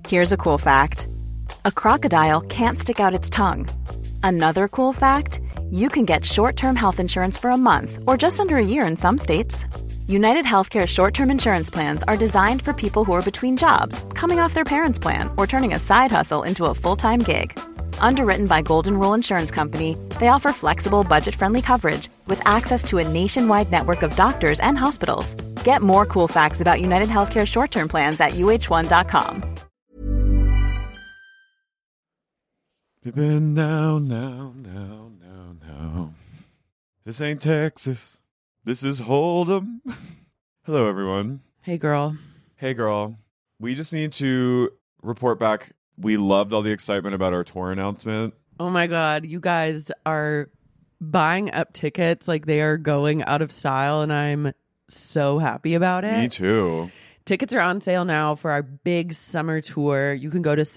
Here's a cool fact. A crocodile can't stick out its tongue. Another cool fact, you can get short-term health insurance for a month or just under a year in some states. United Healthcare short-term insurance plans are designed for people who are between jobs, coming off their parents' plan, or turning a side hustle into a full-time gig. Underwritten by Golden Rule Insurance Company, they offer flexible, budget-friendly coverage with access to a nationwide network of doctors and hospitals. Get more cool facts about United Healthcare short-term plans at uh1.com. Now. This ain't Texas. This is Hold'em. Hello, everyone. Hey, girl. Hey, girl. We just need to report back. We loved all the excitement about our tour announcement. Oh, my God. You guys are buying up tickets like they are going out of style, and I'm so happy about it. Me too. Tickets are on sale now for our big summer tour. You can go to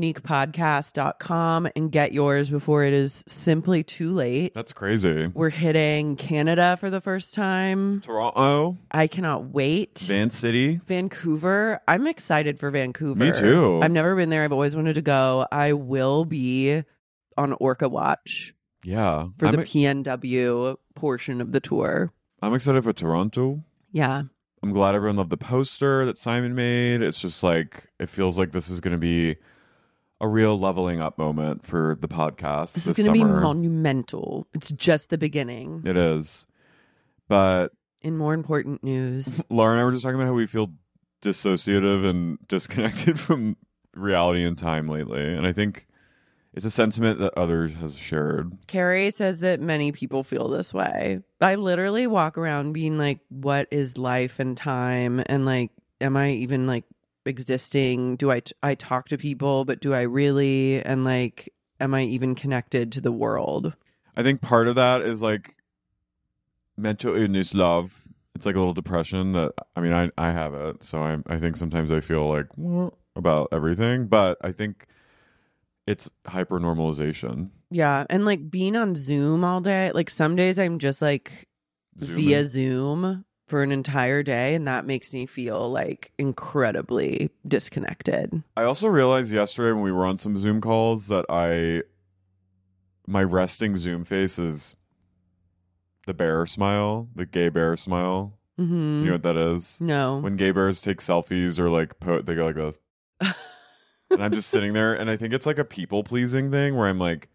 sexyuniquepodcast.com and get yours before it is simply too late. That's crazy. We're hitting Canada for the first time. Toronto. I cannot wait. Van City. Vancouver. I'm excited for Vancouver. Me too. I've never been there. I've always wanted to go. I will be on Orca Watch. Yeah. For the PNW portion of the tour. I'm excited for Toronto. Yeah. I'm glad everyone loved the poster that Simon made. It's just like, it feels like this is going to be a real leveling up moment for the podcast this is going to be monumental. It's just the beginning. It is. But in more important news, Laura and I were just talking about how we feel dissociative and disconnected from reality and time lately. And I think it's a sentiment that others have shared. Carrie says that many people feel this way. I literally walk around being like, what is life and time? And like, am I even like existing? Do I talk to people, but do I really? And like, am I even connected to the world? I think part of that is like mental illness love. It's like a little depression that, I mean, I have it. So I think sometimes I feel like about everything, but I think it's hyper normalization. Yeah. And like being on Zoom all day, like some days I'm just like via Zoom for an entire day, and that makes me feel like incredibly disconnected. I also realized yesterday when we were on some Zoom calls that my resting Zoom face is the bear smile, the gay bear smile. Mm-hmm. You know what that is? No. When gay bears take selfies or like they go like a and I'm just sitting there, and I think it's like a people pleasing thing where I'm like,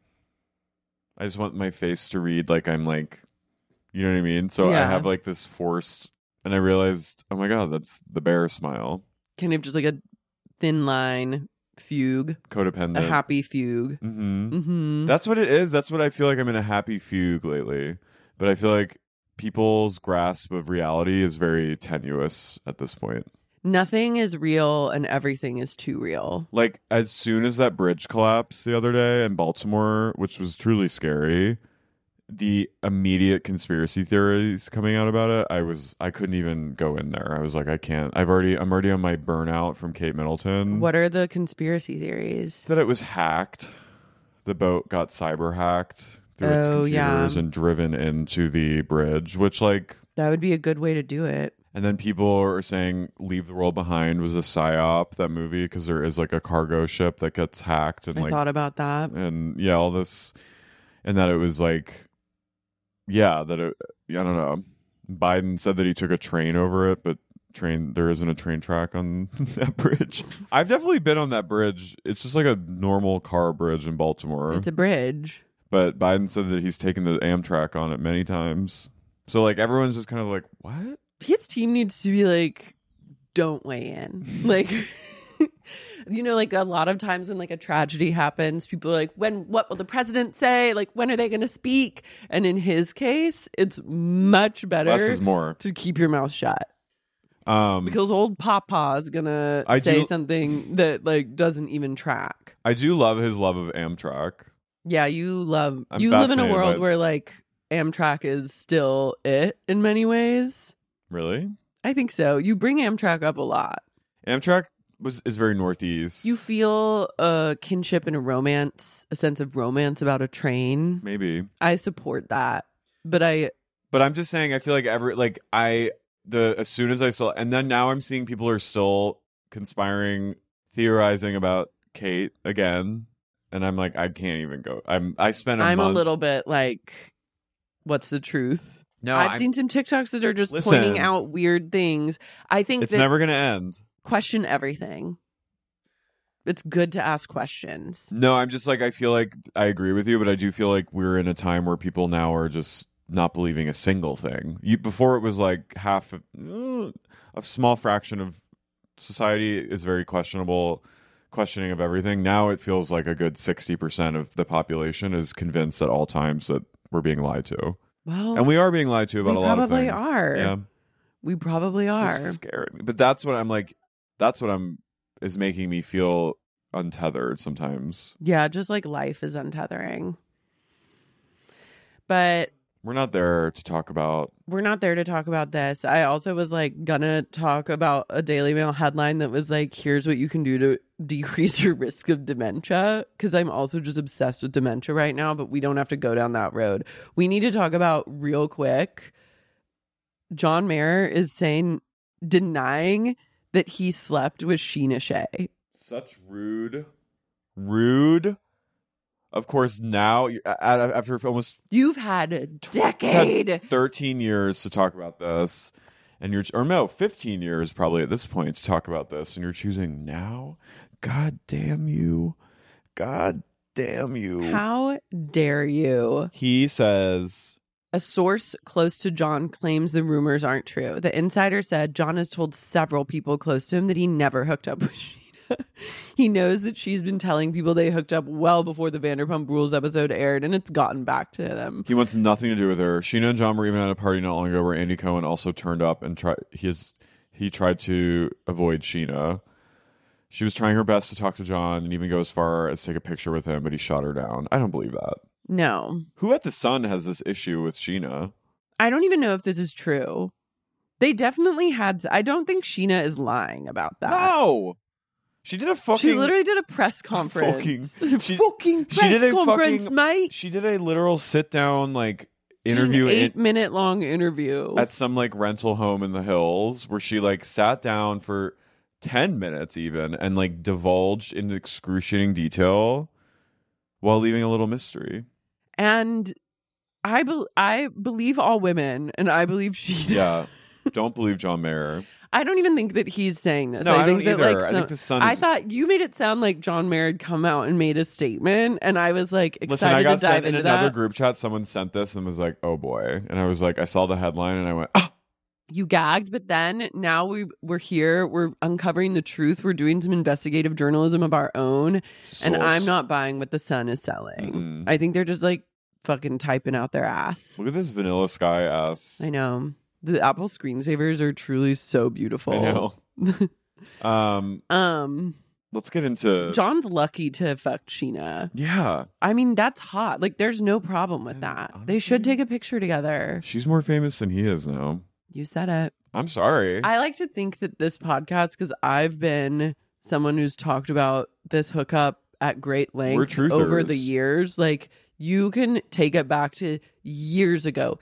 I just want my face to read like I'm like, you know what I mean? So yeah. I have like this forced, and I realized, oh my God, that's the bear smile. Kind of just like a thin line fugue. Codependent. A happy fugue. Mm-hmm. Mm-hmm. That's what it is. That's what I feel like I'm in a happy fugue lately. But I feel like people's grasp of reality is very tenuous at this point. Nothing is real and everything is too real. Like, as soon as that bridge collapsed the other day in Baltimore, which was truly scary, the immediate conspiracy theories coming out about it, I couldn't even go in there. I was like, I can't. I'm already on my burnout from Kate Middleton. What are the conspiracy theories? That it was hacked. The boat got cyber hacked through its computers and driven into the bridge, which like... That would be a good way to do it. And then people are saying Leave the World Behind was a psyop, that movie, because there is like a cargo ship that gets hacked. And I thought about that. And yeah, all this. And that it was like, yeah, that it, I don't know. Biden said that he took a train over it, but there isn't a train track on that bridge. I've definitely been on that bridge. It's just like a normal car bridge in Baltimore. It's a bridge. But Biden said that he's taken the Amtrak on it many times. So like everyone's just kind of like, what? His team needs to be like, don't weigh in. Like, you know, like a lot of times when like a tragedy happens, people are like, what will the president say? Like, when are they going to speak? And in his case, it's much better Less is more. To keep your mouth shut. Because old Papa is going to say something that like doesn't even track. I do love his love of Amtrak. Yeah, you live in a world where like Amtrak is still it in many ways. Really? I think so. You bring Amtrak up a lot. Amtrak is very Northeast. You feel a kinship and a sense of romance about a train. Maybe. I support that. But I'm just saying, I feel like as soon as I saw, and then now I'm seeing people are still conspiring theorizing about Kate again, and I'm like, I can't even go. I'm a little bit like, what's the truth? No, I've seen some TikToks that are just Listen. pointing out weird things. I think it's that never gonna end. question everything. It's good to ask questions. No, I'm just like, I feel like I agree with you, but I do feel like we're in a time where people now are just not believing a single thing. Before it was like half, a small fraction of society is very questioning of everything. Now it feels like a good 60% of the population is convinced at all times that we're being lied to. Well, and we are being lied to about a lot of things. We probably are. Yeah. We probably are. It's scary. But that's what I'm like, is making me feel untethered sometimes. Yeah, just like life is untethering. But we're not there to talk about this. I also was like gonna talk about a Daily Mail headline that was like, here's what you can do to decrease your risk of dementia, because I'm also just obsessed with dementia right now, but we don't have to go down that road. We need to talk about real quick. John Mayer is denying that he slept with Sheena Shea. Such rude. Of course, now after almost you've had a decade, 13 years to talk about this, and 15 years probably at this point to talk about this, and you're choosing now. God damn you! God damn you! How dare you? He says. A source close to John claims the rumors aren't true. The insider said John has told several people close to him that he never hooked up with Sheena. He knows that she's been telling people they hooked up well before the Vanderpump Rules episode aired, and it's gotten back to them. He wants nothing to do with her. Sheena and John were even at a party not long ago where Andy Cohen also turned up and he tried to avoid Sheena. She was trying her best to talk to John and even go as far as take a picture with him, but he shot her down. I don't believe that. No. Who at The Sun has this issue with Sheena? I don't even know if this is true. They definitely had. I don't think Sheena is lying about that. No. She did a fucking. She literally did a press conference. Fucking press conference, mate. She did a literal sit down interview, an 8-minute long interview at some rental home in the hills where she sat down for 10 minutes even and divulged in excruciating detail while leaving a little mystery. And I believe all women, and I believe she. Yeah, don't believe John Mayer. I don't even think that he's saying this. No, I think don't that either. I think The Sun. I thought you made it sound like John Mayer had come out and made a statement, and I was excited Listen, I got to dive sent into in that. another group chat. Someone sent this and was like, "Oh boy," and I was like, I saw the headline and I went, "Ah." You gagged, but then now we're here. We're uncovering the truth. We're doing some investigative journalism of our own. And I'm not buying what The Sun is selling. Mm-mm. I think they're just fucking typing out their ass. Look at this Vanilla Sky ass. I know. The Apple screensavers are truly so beautiful. I know. Let's get into John's lucky to have fucked Sheena. Yeah. I mean, that's hot. There's no problem with that. Honestly, they should take a picture together. She's more famous than he is now. You said it. I'm sorry. I like to think that this podcast, because I've been someone who's talked about this hookup at great length over the years. You can take it back to years ago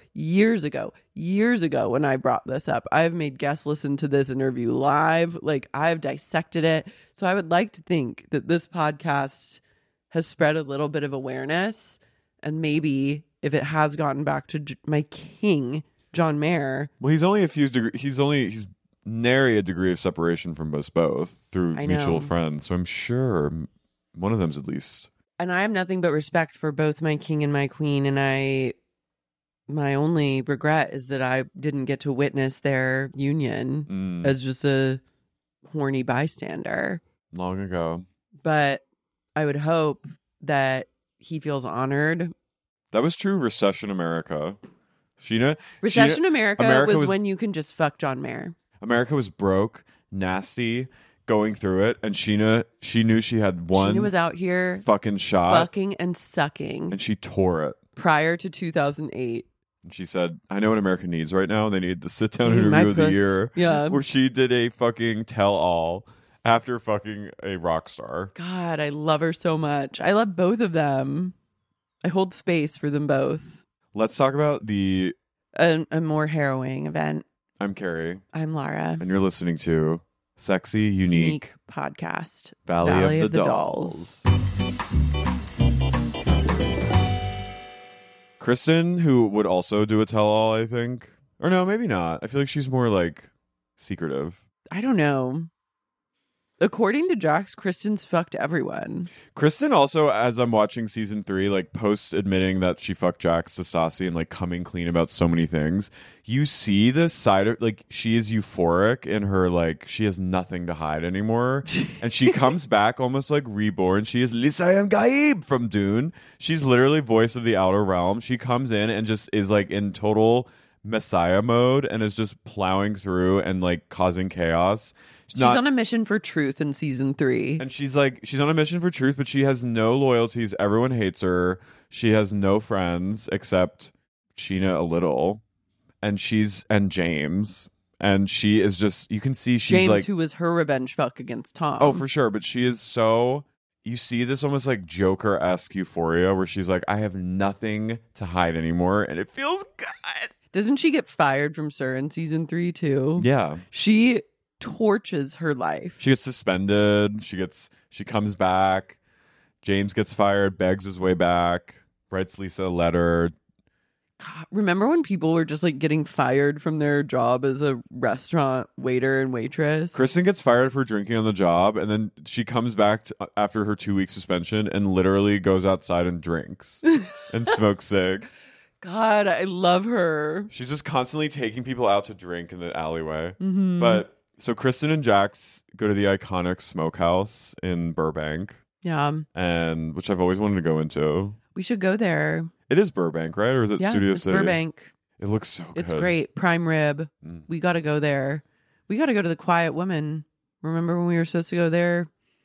when I brought this up. I've made guests listen to this interview live. I've dissected it. So I would like to think that this podcast has spread a little bit of awareness. And maybe if it has gotten back to my king, John Mayer. Well, he's only he's nary a degree of separation from us both through mutual friends. So I'm sure one of them's at least. And I have nothing but respect for both my king and my queen. And my only regret is that I didn't get to witness their union as just a horny bystander. Long ago. But I would hope that he feels honored. That was true Recession America. Recession America was when you can just fuck John Mayer. America was broke, nasty, going through it, and she knew she had one. Sheena was out here fucking shot, fucking and sucking, and she tore it prior to 2008. And she said, "I know what America needs right now. They need the sit-down interview of the year." Yeah, where she did a fucking tell-all after fucking a rock star. God, I love her so much. I love both of them. I hold space for them both. Let's talk about a more harrowing event. I'm Carrie. I'm Lara. And you're listening to Sexy, unique podcast. Valley of the Dolls. Kristen, who would also do a tell-all, I think. Or no, maybe not. I feel like she's more like secretive. I don't know. According to Jax, Kristen's fucked everyone. Kristen also, as I'm watching season 3, like post admitting that she fucked Jax to Stassi and like coming clean about so many things, you see this side of like she is euphoric in her, like she has nothing to hide anymore. And she comes back almost like reborn. She is Lisayam Gaib from Dune. She's literally voice of the outer realm. She comes in and just is like in total Messiah mode and is just plowing through and like causing chaos. She's on a mission for truth in season 3. And she's on a mission for truth, but she has no loyalties. Everyone hates her. She has no friends except Sheena a little. And James. And she is just, you can see she's James, like, who was her revenge fuck against Tom. oh, for sure. But she is so, you see this almost like Joker-esque euphoria where she's like, I have nothing to hide anymore. And it feels good. Doesn't she get fired from SUR in season 3 too? Yeah. She torches her life. She gets suspended. She comes back. James gets fired, begs his way back, writes Lisa a letter. God, remember when people were just like getting fired from their job as a restaurant waiter and waitress? Kristen gets fired for drinking on the job, and then she comes back after her 2-week suspension and literally goes outside and drinks and smokes cigs. God, I love her. She's just constantly taking people out to drink in the alleyway. Mm-hmm. But so Kristen and Jax go to the iconic smokehouse in Burbank. Yeah. And which I've always wanted to go into. We should go there. It is Burbank, right? Or is it Studio it's City? Burbank. It looks so good. It's great. Prime rib. We got to go there. We got to go to the Quiet Woman. Remember when we were supposed to go there?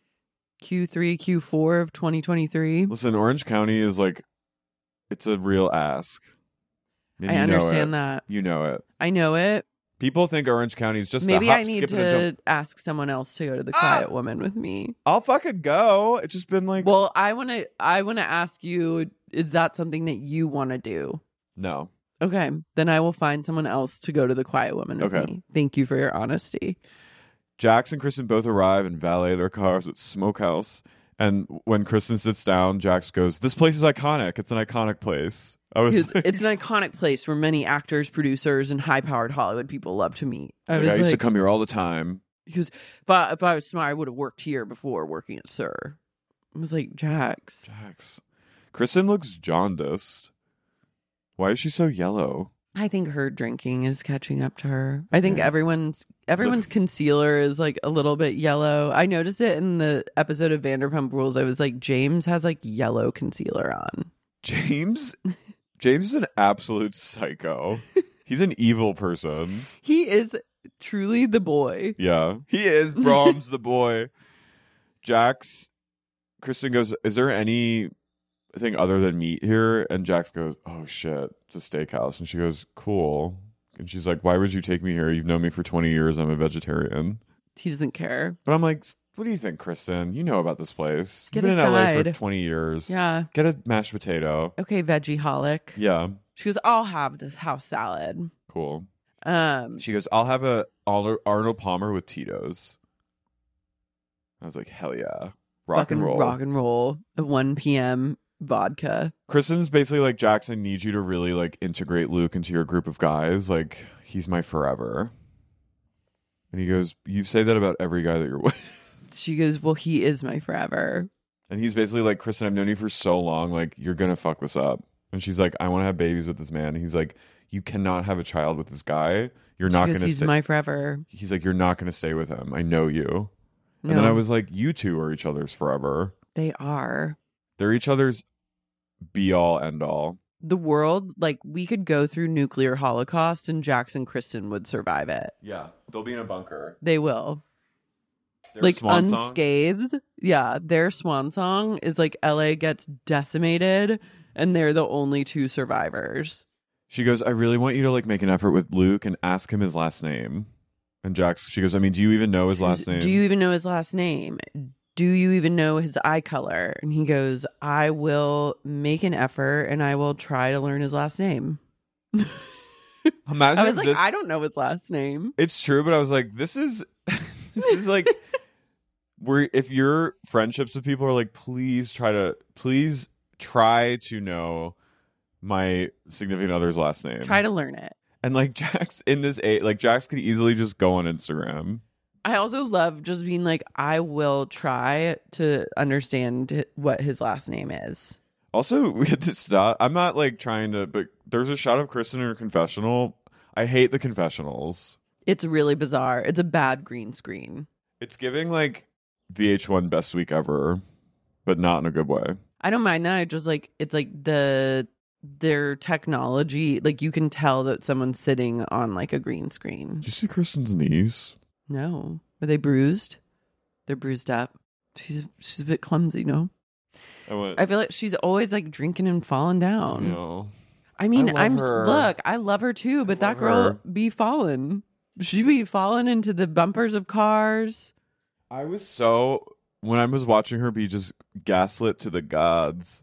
Q3, Q4 of 2023. Listen, Orange County is like, it's a real ask. And I understand that. You know it. I know it. People think Orange County is just maybe a hop, I need skip, and a jump. to ask someone else to go to the Quiet Woman with me. I'll fucking go. It's just been like, well, I want to ask you, is that something that you want to do? No. Okay, then I will find someone else to go to the Quiet Woman with me. Thank you for your honesty. Jax and Kristen both arrive and valet their cars at Smokehouse. And when Kristen sits down, Jax goes, "This place is iconic. It's an iconic place." It's an iconic place where many actors, producers, and high-powered Hollywood people love to meet. I used to come here all the time. He goes, if I was smart, I would have worked here before working at SUR. I was like, Jax. Kristen looks jaundiced. Why is she so yellow? I think her drinking is catching up to her. I think everyone's concealer is like a little bit yellow. I noticed it in the episode of Vanderpump Rules. I was like, James has like yellow concealer on. James is an absolute psycho. He's an evil person. He is truly the boy. Yeah, he is. Brahms the boy. Jax, Kristen goes, "Is there anything other than meat here?" And Jax goes, "Oh shit, it's a steakhouse." And she goes, "Cool." And she's like, "Why would you take me here? You've known me for 20 years. I'm a vegetarian." He doesn't care. But I'm like, what do you think, Kristen? You know about this place. You've been in LA for 20 years. Yeah. Get a mashed potato. Okay, veggie-holic. Yeah. She goes, "I'll have this house salad." Cool. She goes, "I'll have a Arnold Palmer with Tito's." I was like, hell yeah. Rock and roll at 1 p.m. vodka. Kristen's basically like, "Jax, I need you to really like integrate Luke into your group of guys. Like, he's my forever." And he goes, "You say that about every guy that you're with." She goes, "Well, he is my forever." And he's basically like, "Kristen, I've known you for so long. Like, you're going to fuck this up." And she's like, "I want to have babies with this man." And he's like, "You cannot have a child with this guy. You're not going to He's my forever." He's like, "You're not going to stay with him. I know you." No. And then I was like, you two are each other's forever. They are. They're each other's be all end all. The world, like, we could go through nuclear holocaust and Jax and Kristen would survive it. Yeah. They'll be in a bunker. They will. Their like, swan unscathed. Song? Yeah. Their swan song is like LA gets decimated and they're the only two survivors. She goes, "I really want you to like make an effort with Luke and ask him his last name." And Jax, she goes, "I mean, do you even know his last name? Do you even know his last name? Do you even know his eye color?" And he goes, "I will make an effort and I will try to learn his last name." Imagine I was like, I don't know his last name. It's true, but I was like, this is This is like if your friendships with people are like, please try to know my significant other's last name. Try to learn it. And like Jax in this age, like Jax could easily just go on Instagram. I also love just being like, I will try to understand what his last name is. Also, we had to stop. I'm not like trying to, but there's a shot of Kristen in her confessional. I hate the confessionals. It's really bizarre. It's a bad green screen. It's giving like VH1 best week ever, but not in a good way. I don't mind that. I just like, it's like their technology, like you can tell that someone's sitting on like a green screen. Did you see Kristen's knees? No. Are they bruised? They're bruised up. She's a bit clumsy, no? I feel like she's always like drinking and falling down. No. I mean, I love her too, but that girl be falling. She be falling into the bumpers of cars. When I was watching her be just gaslit to the gods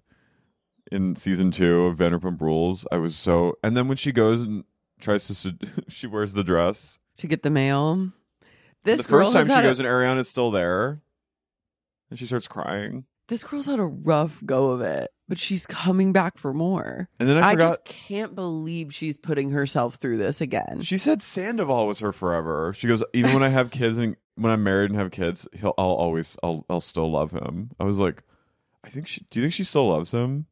in season 2 of Vanderpump Rules, and then when she goes and tries to, she wears the dress to get the mail. The first time she goes and Ariana's still there, and she starts crying. This girl's had a rough go of it, but she's coming back for more. And then I just can't believe she's putting herself through this again. She said Sandoval was her forever. She goes, even when I have kids and when I'm married and have kids, I'll still love him. I was like, do you think she still loves him?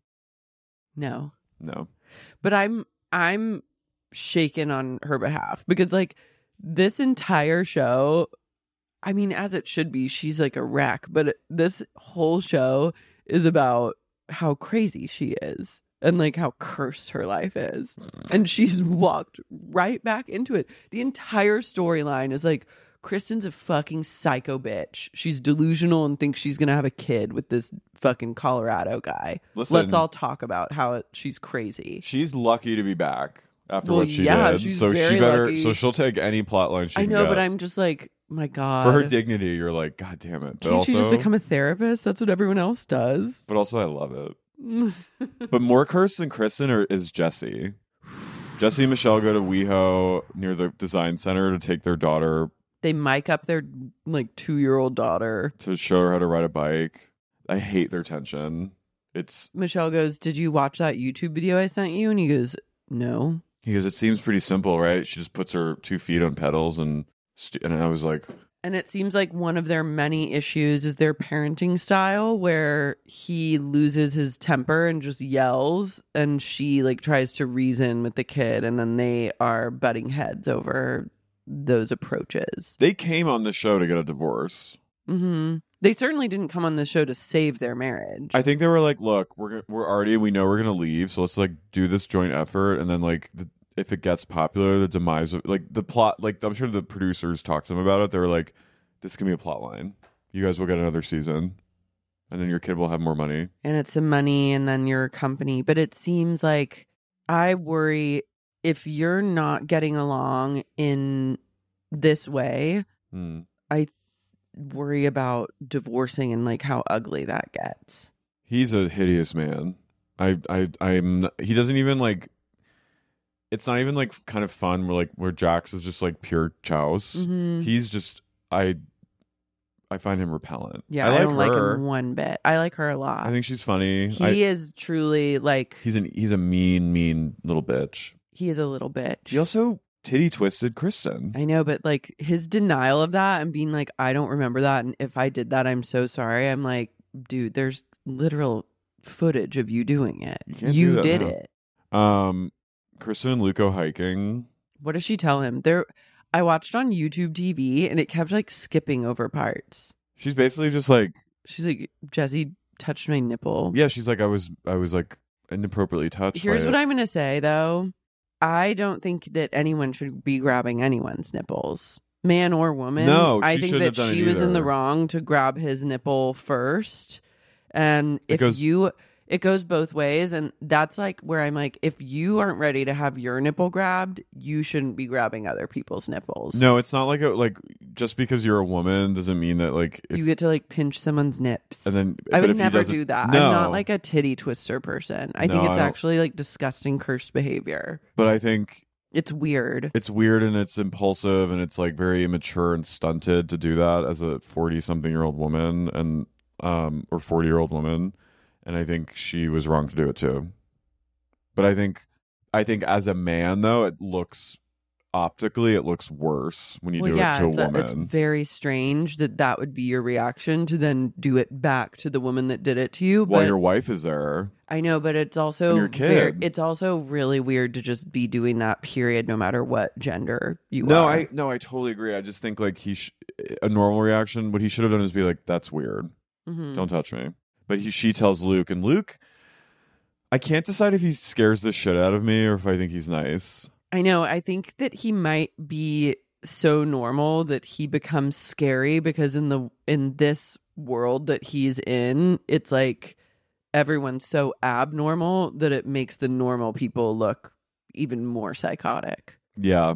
No. But I'm shaken on her behalf because like this entire show, I mean, as it should be, she's like a wreck, but this whole show is about how crazy she is and like how cursed her life is. And she's walked right back into it. The entire storyline is like, Kristen's a fucking psycho bitch. She's delusional and thinks she's going to have a kid with this fucking Colorado guy. Listen, let's all talk about how she's crazy. She's lucky to be back after what she did. She's so very she better. lucky. So she'll take any plot line she can know, get. but I'm just like, my God. For her dignity, you're like, God damn it. But Can't she just become a therapist? That's what everyone else does. But also, I love it. But more cursed than Kristen is Jessie. Jessie and Michelle go to WeHo near the design center to take their daughter. They mic up their like 2-year-old daughter to show her how to ride a bike. I hate their tension. Michelle goes, "Did you watch that YouTube video I sent you?" And he goes, "No." He goes, "It seems pretty simple, right? She just puts her 2 feet on pedals and I was like." And it seems like one of their many issues is their parenting style, where he loses his temper and just yells, and she like tries to reason with the kid, and then they are butting heads over those approaches. They came on the show to get a divorce. Mm-hmm. They certainly didn't come on the show to save their marriage. I think they were like, look, we know we're gonna leave, so let's like do this joint effort, and then like if it gets popular, the demise of like the plot, like I'm sure the producers talked to them about it. They were like, this can be a plot line. You guys will get another season, and then your kid will have more money, and it's some money, and then your company. But it seems like I worry if you're not getting along in this way. I worry about divorcing and like how ugly that gets. He's a hideous man. He doesn't even like. It's not even like kind of fun where Jax is just like pure chouse. Mm-hmm. He's just I find him repellent. Yeah, I don't like him one bit. I like her a lot. I think she's funny. He is truly like he's a mean little bitch. He is a little bitch. He also titty twisted Kristen. I know, but like his denial of that and being like, I don't remember that, and if I did that, I'm so sorry. I'm like, dude, there's literal footage of you doing it. You did it. Kristen and Luke go hiking. What does she tell him? I watched on YouTube TV and it kept like skipping over parts. She's basically just like, Jesse touched my nipple. Yeah, she's like, I was like inappropriately touched. Here's what I'm gonna say though. I don't think that anyone should be grabbing anyone's nipples, man or woman. No, I think that she was in the wrong to grab his nipple first. And it goes both ways, and that's like where I'm like, if you aren't ready to have your nipple grabbed, you shouldn't be grabbing other people's nipples. No, it's not like just because you're a woman doesn't mean that like you get to like pinch someone's nips. And then I would never do that. No. I'm not like a titty twister person. I think it's actually like disgusting, cursed behavior. But I think It's weird. It's weird and it's impulsive and it's like very immature and stunted to do that as a 40-something-year-old woman and or 40-year-old woman. And I think she was wrong to do it too. But I think as a man though, it looks worse when you do it to a woman. It's very strange that would be your reaction to then do it back to the woman that did it to you. While your wife is there. I know, but it's also and your kid. It's also really weird to just be doing that. Period, no matter what gender you are. I totally agree. I just think like a normal reaction. What he should have done is be like, "That's weird. Don't touch me." But she tells Luke, and Luke, I can't decide if he scares the shit out of me or if I think he's nice. I know. I think that he might be so normal that he becomes scary because in this world that he's in, it's like everyone's so abnormal that it makes the normal people look even more psychotic. Yeah.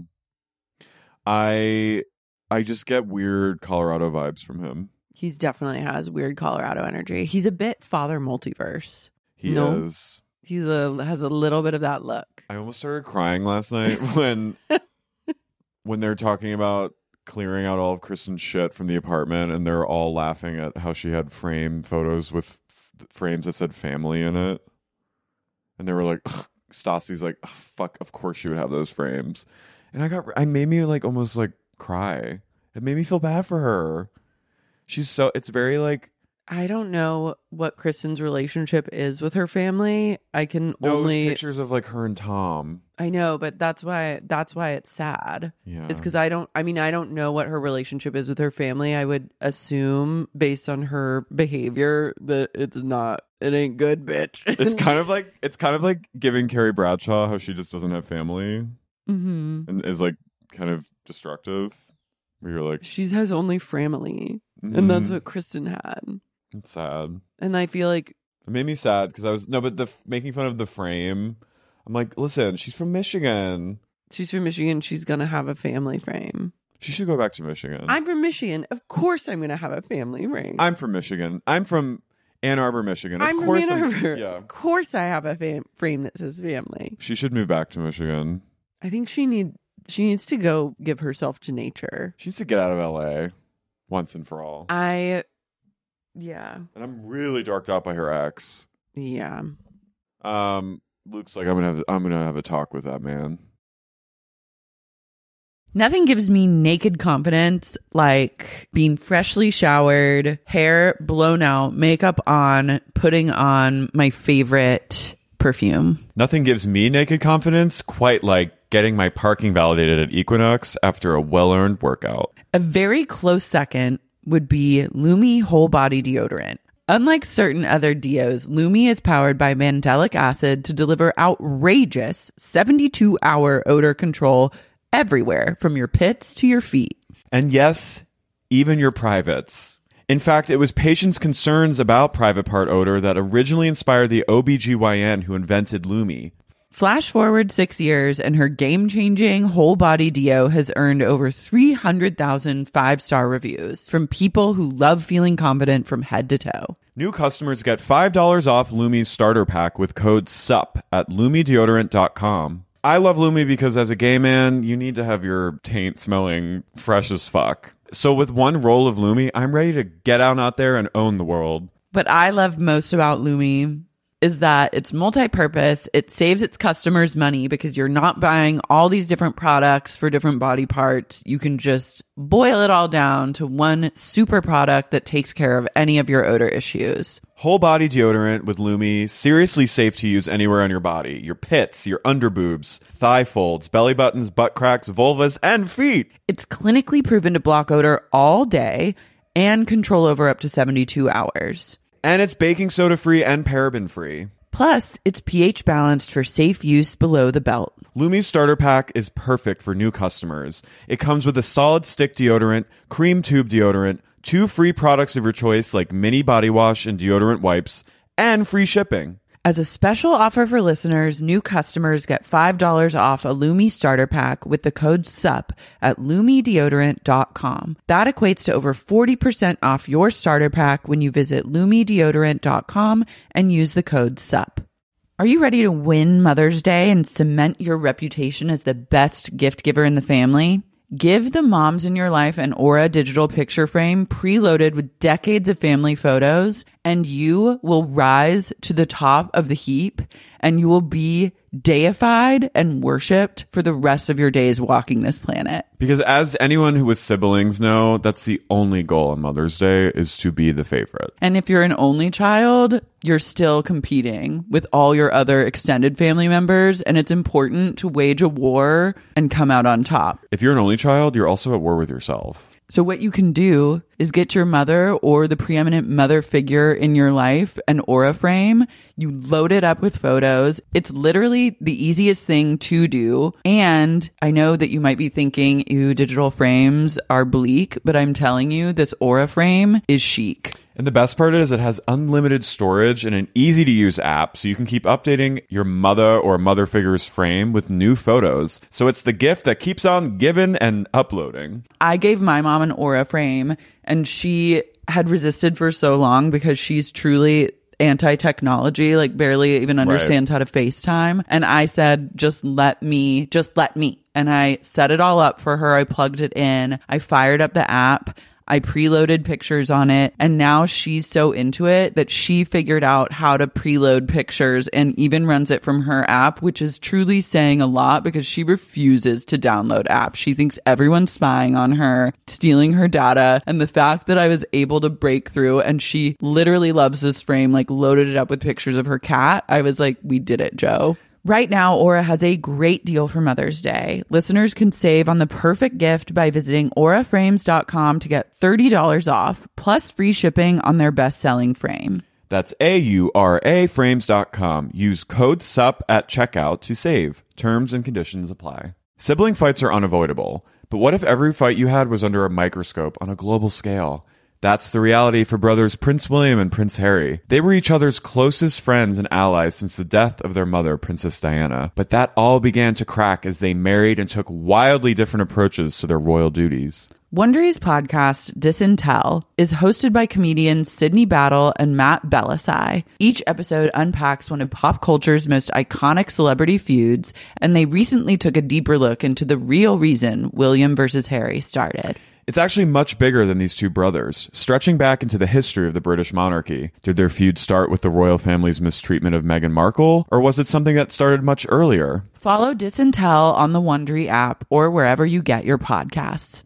I just get weird Colorado vibes from him. He's definitely has weird Colorado energy. He's a bit Father Multiverse. He is. He has a little bit of that look. I almost started crying last night when they're talking about clearing out all of Kristen's shit from the apartment, and they're all laughing at how she had frame photos with frames that said family in it. And they were like, Stassi's like, oh, fuck, of course she would have those frames. And I made me like almost like cry. It made me feel bad for her. It's very like, I don't know what Kristen's relationship is with her family. I can only pictures of like her and Tom. I know, but that's why it's sad. Yeah. It's because I don't know what her relationship is with her family. I would assume based on her behavior that it ain't good, bitch. It's kind of like giving Carrie Bradshaw how she just doesn't have family and is like kind of destructive. Where you're like, she has only family, and that's what Kristen had. It's sad. And I feel like it made me sad because making fun of the frame. I'm like, listen, she's from Michigan. She's from Michigan. She's going to have a family frame. She should go back to Michigan. I'm from Michigan. Of course I'm going to have a family frame. I'm from Michigan. I'm from Ann Arbor, Michigan. I'm from Ann Arbor. Yeah. Of course I have a frame that says family. She should move back to Michigan. I think she needs to go give herself to nature. She needs to get out of LA once and for all. Yeah. And I'm really darked out by her ex. Yeah. Luke's like, I'm gonna have a talk with that man. Nothing gives me naked confidence like being freshly showered, hair blown out, makeup on, putting on my favorite perfume. Nothing gives me naked confidence quite like getting my parking validated at Equinox after a well-earned workout. A very close second would be Lumi Whole Body Deodorant. Unlike certain other deos, Lumi is powered by mandelic acid to deliver outrageous 72-hour odor control everywhere, from your pits to your feet. And yes, even your privates. In fact, it was patients' concerns about private part odor that originally inspired the OBGYN who invented Lumi. Flash forward 6 years, and her game-changing whole body deo has earned over 300,000 five-star reviews from people who love feeling confident from head to toe. New customers get $5 off Lumi's starter pack with code SUP at LumiDeodorant.com. I love Lumi because as a gay man, you need to have your taint smelling fresh as fuck. So with one roll of Lumi, I'm ready to get out there and own the world. What I love most about Lumi is that it's multi-purpose. It saves its customers money because you're not buying all these different products for different body parts. You can just boil it all down to one super product that takes care of any of your odor issues. Whole body deodorant with Lumi, seriously safe to use anywhere on your body. Your pits, your underboobs, thigh folds, belly buttons, butt cracks, vulvas, and feet. It's clinically proven to block odor all day and control over up to 72 hours. And it's baking soda free and paraben free. Plus, it's pH balanced for safe use below the belt. Lumi's starter pack is perfect for new customers. It comes with a solid stick deodorant, cream tube deodorant, 2 free products of your choice like mini body wash and deodorant wipes, and free shipping. As a special offer for listeners, new customers get $5 off a Lumi starter pack with the code SUP at LumiDeodorant.com. That equates to over 40% off your starter pack when you visit LumiDeodorant.com and use the code SUP. Are you ready to win Mother's Day and cement your reputation as the best gift giver in the family? Give the moms in your life an Aura digital picture frame preloaded with decades of family photos, and you will rise to the top of the heap, and you will be deified and worshipped for the rest of your days walking this planet. Because as anyone who with siblings know, that's the only goal on Mother's Day is to be the favorite. And if you're an only child, you're still competing with all your other extended family members, and it's important to wage a war and come out on top. If you're an only child, you're also at war with yourself. So what you can do is get your mother or the preeminent mother figure in your life an Aura frame. You load it up with photos. It's literally the easiest thing to do. And I know that you might be thinking, ew, digital frames are bleak, but I'm telling you, this Aura frame is chic. And the best part is it has unlimited storage and an easy-to-use app, so you can keep updating your mother or mother figure's frame with new photos. So it's the gift that keeps on giving and uploading. I gave my mom an Aura frame, and she had resisted for so long because she's truly anti-technology, like barely even understands how to FaceTime. And I said, just let me. And I set it all up for her. I plugged it in. I fired up the app. I preloaded pictures on it, and now she's so into it that she figured out how to preload pictures and even runs it from her app, which is truly saying a lot because she refuses to download apps. She thinks everyone's spying on her, stealing her data, and the fact that I was able to break through and she literally loves this frame, like loaded it up with pictures of her cat. I was like, we did it, Joe. Right now, Aura has a great deal for Mother's Day. Listeners can save on the perfect gift by visiting auraframes.com to get $30 off, plus free shipping on their best-selling frame. That's AURA frames.com. Use code SUP at checkout to save. Terms and conditions apply. Sibling fights are unavoidable, but what if every fight you had was under a microscope on a global scale? That's the reality for brothers Prince William and Prince Harry. They were each other's closest friends and allies since the death of their mother, Princess Diana. But that all began to crack as they married and took wildly different approaches to their royal duties. Wondery's podcast, Disintel, is hosted by comedians Sydney Battle and Matt Bellassai. Each episode unpacks one of pop culture's most iconic celebrity feuds, and they recently took a deeper look into the real reason William versus Harry started. It's actually much bigger than these two brothers, stretching back into the history of the British monarchy. Did their feud start with the royal family's mistreatment of Meghan Markle, or was it something that started much earlier? Follow Disintel on the Wondery app or wherever you get your podcasts.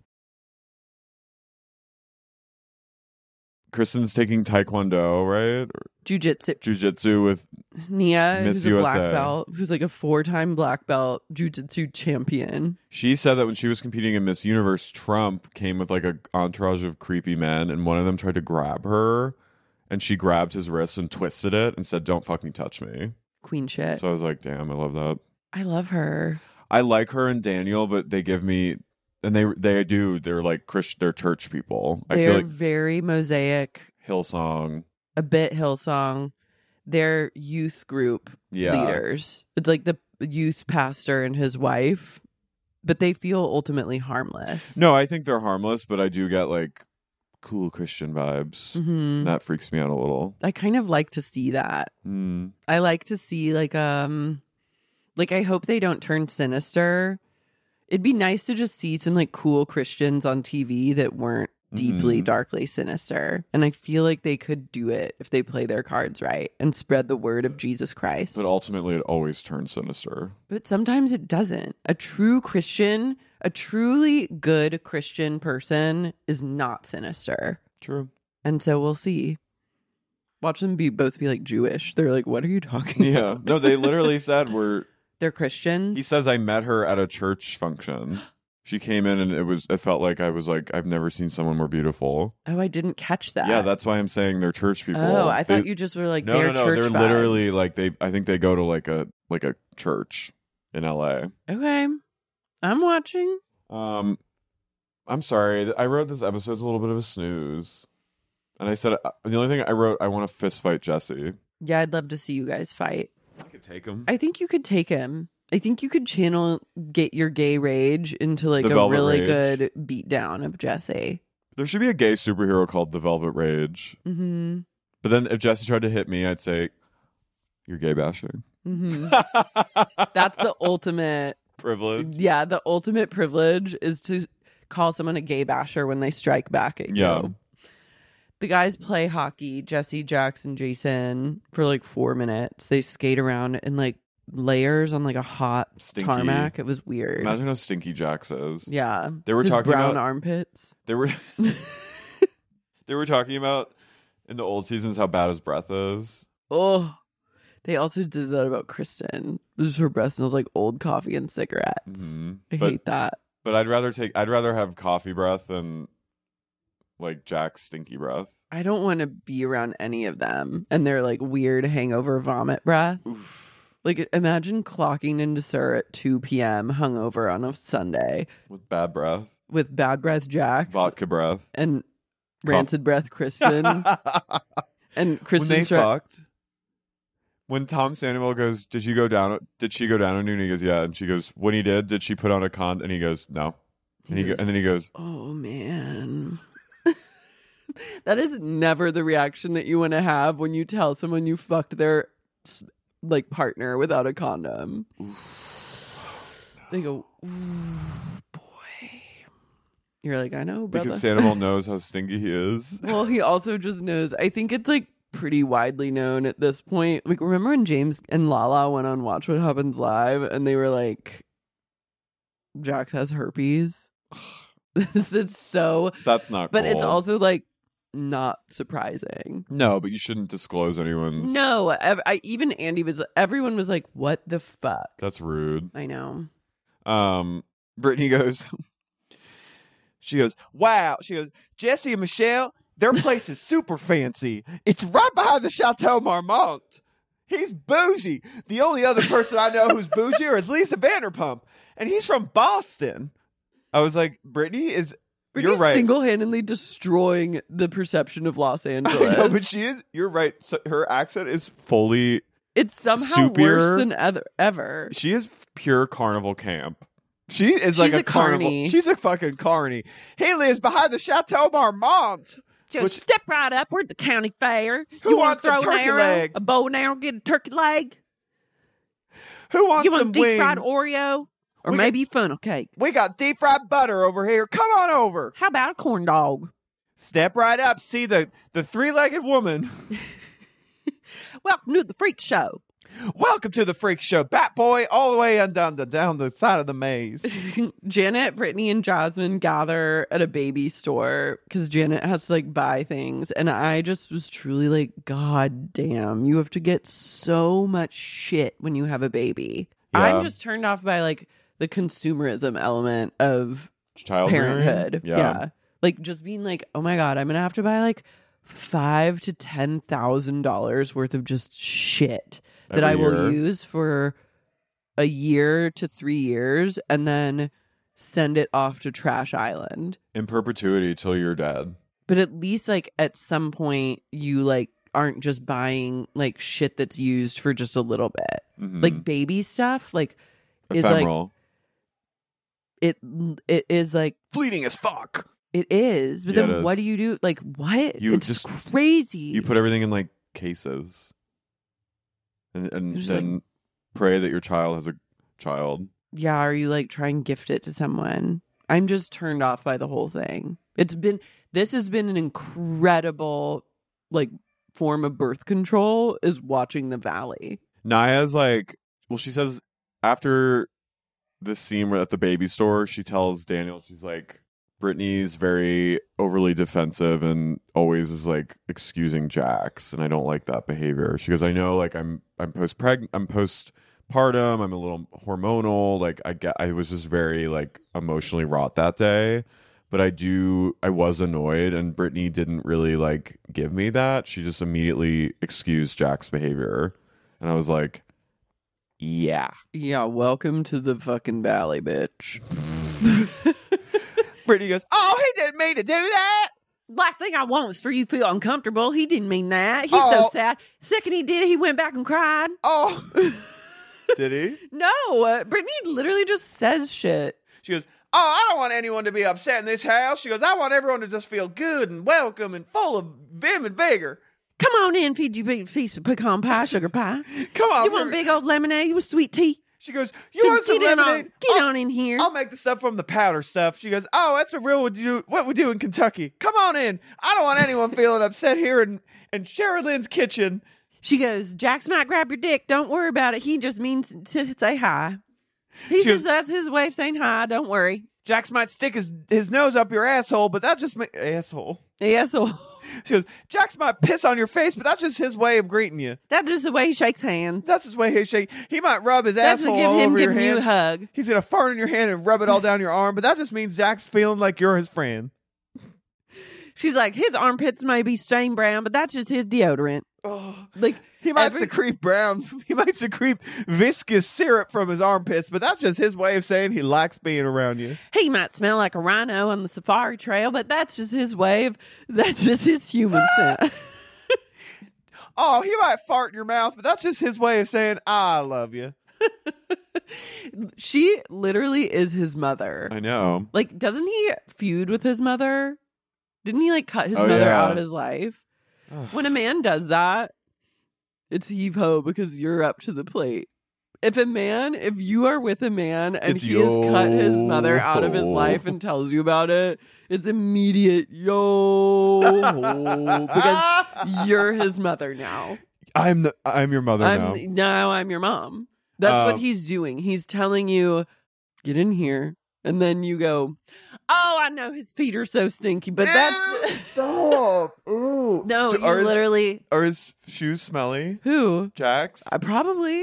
Kristen's taking Taekwondo, right? Jiu-Jitsu with Nia, Miss who's a USA. black belt, who's like a 4-time black belt jiu-jitsu champion. She said that when she was competing in Miss Universe, Trump came with like a entourage of creepy men, and one of them tried to grab her, and she grabbed his wrist and twisted it and said, "Don't fucking touch me." Queen shit. So I was like, damn, I love that. I love her. I like her and Daniel, but they give me, and they're like they're church people. I They're feel like very Mosaic, Hillsong. a bit Hillsong. They're youth group leaders. It's like the youth pastor and his wife, but they feel ultimately harmless. No, I think they're harmless, but I do get like cool Christian vibes. Mm-hmm. That freaks me out a little. I kind of like to see that. Mm. I like to see like I hope they don't turn sinister. It'd be nice to just see some like cool Christians on TV that weren't deeply, darkly sinister. And I feel like they could do it if they play their cards right and spread the word of Jesus Christ. But ultimately, it always turns sinister. But sometimes it doesn't. A true Christian, a truly good Christian person is not sinister. True. And so we'll see. Watch them both be like Jewish. They're like, what are you talking Yeah. about? No, they literally said They're Christians. He says, I met her at a church function. She came in and it felt like I was like, I've never seen someone more beautiful. Oh, I didn't catch that. Yeah, that's why I'm saying they're church people. Oh, I thought you just were like, no, they're no, church they're vibes. literally like I think they go to like a church in LA. Okay. I'm watching. I'm sorry. I wrote this episode's a little bit of a snooze. And I said, the only thing I wrote, I want to fist fight Jesse. Yeah, I'd love to see you guys fight. I could take him. I think you could take him. I think you could get your gay rage into like The a Velvet really Rage. good beatdown of Jesse. There should be a gay superhero called the Velvet Rage. Mm-hmm. But then if Jesse tried to hit me, I'd say, you're gay bashing. That's the ultimate privilege. Yeah, the ultimate privilege is to call someone a gay basher when they strike back at you. The guys play hockey, Jesse, Jax, and Jason, for like 4 minutes. They skate around in like layers on like a hot Stinky. tarmac. It was weird. Imagine how stinky Jax is. Yeah. They were His talking brown about armpits. They were they were talking about in the old seasons how bad his breath is. Oh, they also did that about Kristen. Just her breath smells like old coffee and cigarettes. Mm-hmm. I hate that. But I'd rather have coffee breath than like Jack's stinky breath. I don't want to be around any of them and their like weird hangover vomit breath. Oof. Like imagine clocking into SUR at 2 p.m. hungover on a Sunday With bad breath. with bad breath Jax Vodka breath. and rancid breath Kristen. And Kristen when they fucked. When Tom Sandoval goes, did she go down on you? And he goes, yeah. And she goes, when he did she put on a condom? And he goes, no. And then he goes, oh man. That is never the reaction that you want to have when you tell someone you fucked their like partner without a condom. They go, ooh, boy. You're like, I know, brother. because Sandoval knows how stinky he is. Well, he also just knows. I think it's like pretty widely known at this point. Like, remember when James and Lala went on Watch What Happens Live and they were like, Jax has herpes? It's so. That's not But cool. it's also like not surprising. No, but you shouldn't disclose anyone's. No, even Andy everyone was like, what the fuck? That's rude. I know. Brittany goes, she goes, wow. She goes, Jesse and Michelle, their place is super fancy. It's right behind the Chateau Marmont. He's bougie. The only other person I know who's bougier is Lisa Vanderpump. And he's from Boston. I was like, Brittany is... Brittany's You're right. single-handedly destroying the perception of Los Angeles. I know, but she is... You're right. So her accent is fully... It's somehow superior. worse than ever. She is pure carnival camp. She is like She's a a carnival. carny. She's a fucking carny. He lives behind the Chateau Marmont. Just step right up. We're at the county fair. Who You wanna wants a throw an turkey arrow, leg? a bow and arrow, get a turkey leg? Who wants You want some a deep wings? fried Oreo? Or We maybe funnel cake? We got deep fried butter over here. Come on over. How about a corn dog? Step right up. See the three-legged woman. Welcome to the freak show. Welcome to the freak show. Bat boy all the way down the side of the maze. Janet, Brittany, and Jasmine gather at a baby store because Janet has to like buy things. And I just was truly like, God damn, you have to get so much shit when you have a baby. Yeah. I'm just turned off by like the consumerism element of Child parenthood. rearing? Yeah. Like just being like, oh my God, I'm going to have to buy like $5,000 to $10,000 worth of just shit that I Every will year. use for a year to 3 years and then send it off to Trash Island. In perpetuity till you're dead. But at least like at some point you like aren't just buying like shit that's used for just a little bit. Mhm. Like baby stuff like is like Ephemeral. it is like Fleeting as fuck. it is. But Yeah, it then is. what do you do? Like what? You It's just- crazy. You put everything in like cases. And There's, then pray that your child has a child. Yeah, or you like try and gift it to someone. I'm just turned off by the whole thing. This has been an incredible like form of birth control is watching The Valley. Naya's like, well, she says after this scene at the baby store, she tells Daniel, she's like, Brittany's very overly defensive and always is like excusing Jax, and I don't like that behavior. She goes, I know, like I'm postpartum, I'm a little hormonal, like I was just very like emotionally wrought that day, but I was annoyed, and Brittany didn't really like give me that. She just immediately excused Jack's behavior, and I was like, yeah. Yeah, welcome to the fucking Valley, bitch. Brittany goes, oh, he didn't mean to do that. Last thing I want is for you to feel uncomfortable. He didn't mean that. He's Oh. so sad. Second he did it, he went back and cried. Oh. Did he? No, Brittany literally just says shit. She goes, oh, I don't want anyone to be upset in this house. She goes, I want everyone to just feel good and welcome and full of vim and vigor. Come on in, feed you a piece of pecan pie, sugar pie. Come on. You want big old lemonade with sweet tea? She goes, you want some lemonade? Get on in here. I'll make the stuff from the powder stuff. She goes, oh, that's a real what we do in Kentucky. Come on in. I don't want anyone feeling upset here in Sherilyn's kitchen. She goes, Jax might grab your dick. Don't worry about it. He just means to say hi. That's his way of saying hi. Don't worry. Jax might stick his nose up your asshole, but that just asshole. Asshole. She goes, Jax might piss on your face, but that's just his way of greeting you. That's just the way he shakes hands. That's his way he shake. He might rub his That's asshole to give all him over your giving hand. you a hug. He's gonna fart in your hand and rub it all down your arm, but that just means Jack's feeling like you're his friend. She's like, his armpits may be stained brown, but that's just his deodorant. Oh, Like he might secrete brown. He might secrete viscous syrup from his armpits, but that's just his way of saying he likes being around you. He might smell like a rhino on the safari trail, but that's just his way of. That's just his human scent. Oh, he might fart in your mouth, but that's just his way of saying I love you. She literally is his mother. I know. Like, doesn't he feud with his mother? Didn't he like cut his Oh, mother yeah. out of his life? When a man does that, it's heave ho because you're up to the plate. If you are with a man and It's he has cut his yo. mother out of his life and tells you about it, it's immediate yo because you're his mother now. I'm your mother now. Now I'm your mom. That's what he's doing. He's telling you, get in here. And then you go, oh, I know his feet are so stinky, but that's... Stop. Ooh. No, you Are literally... Are his shoes smelly? Who? Jax? Probably.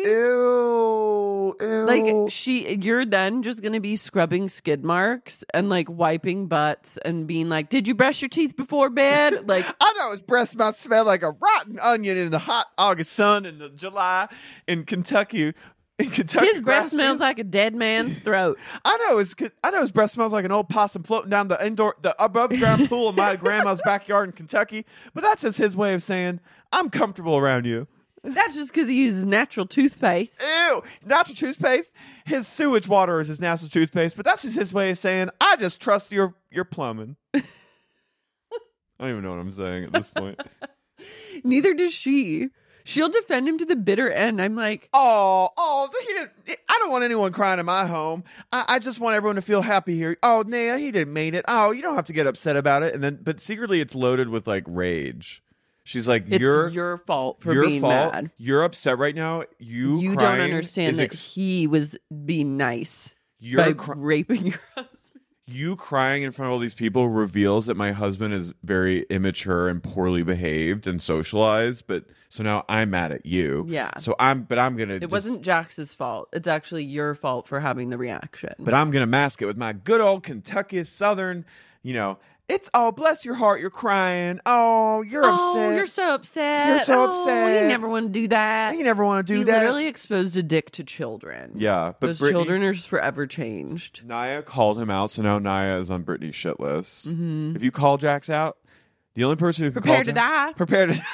Ew. Like, you're then just going to be scrubbing skid marks and, like, wiping butts and being like, did you brush your teeth before bed? Like... I know his breath might smell like a rotten onion in the hot August sun in the July in Kentucky. His breath smells like a dead man's throat. I know his breath smells like an old possum floating down the above ground pool in my grandma's backyard in Kentucky. But that's just his way of saying I'm comfortable around you. That's just because he uses natural toothpaste. Ew, natural toothpaste. His sewage water is his natural toothpaste, but that's just his way of saying I just trust your plumbing. I don't even know what I'm saying at this point. Neither does she. She'll defend him to the bitter end. I'm like, he didn't. I don't want anyone crying in my home. I just want everyone to feel happy here. Oh, Naya, he didn't mean it. Oh, you don't have to get upset about it. And then, but secretly, it's loaded with like rage. She's like, it's your fault for being mad. You're upset right now. You don't understand that he was being nice by raping your husband. You crying in front of all these people reveals that my husband is very immature and poorly behaved and socialized. But so now I'm mad at you. Yeah. So I'm gonna. It wasn't Jax's fault. It's actually your fault for having the reaction. But I'm gonna mask it with my good old Kentucky Southern. It's bless your heart, you're crying. Oh, you're upset. You're so upset. You're so upset. You never want to do that. You never want to do he that. literally exposed a dick to children. Yeah, but those children are forever changed. Naya called him out, so now Naya is on Brittany's shit list. Mm-hmm. If you call Jax out, the only person who can prepare call to Jax, die. Prepare to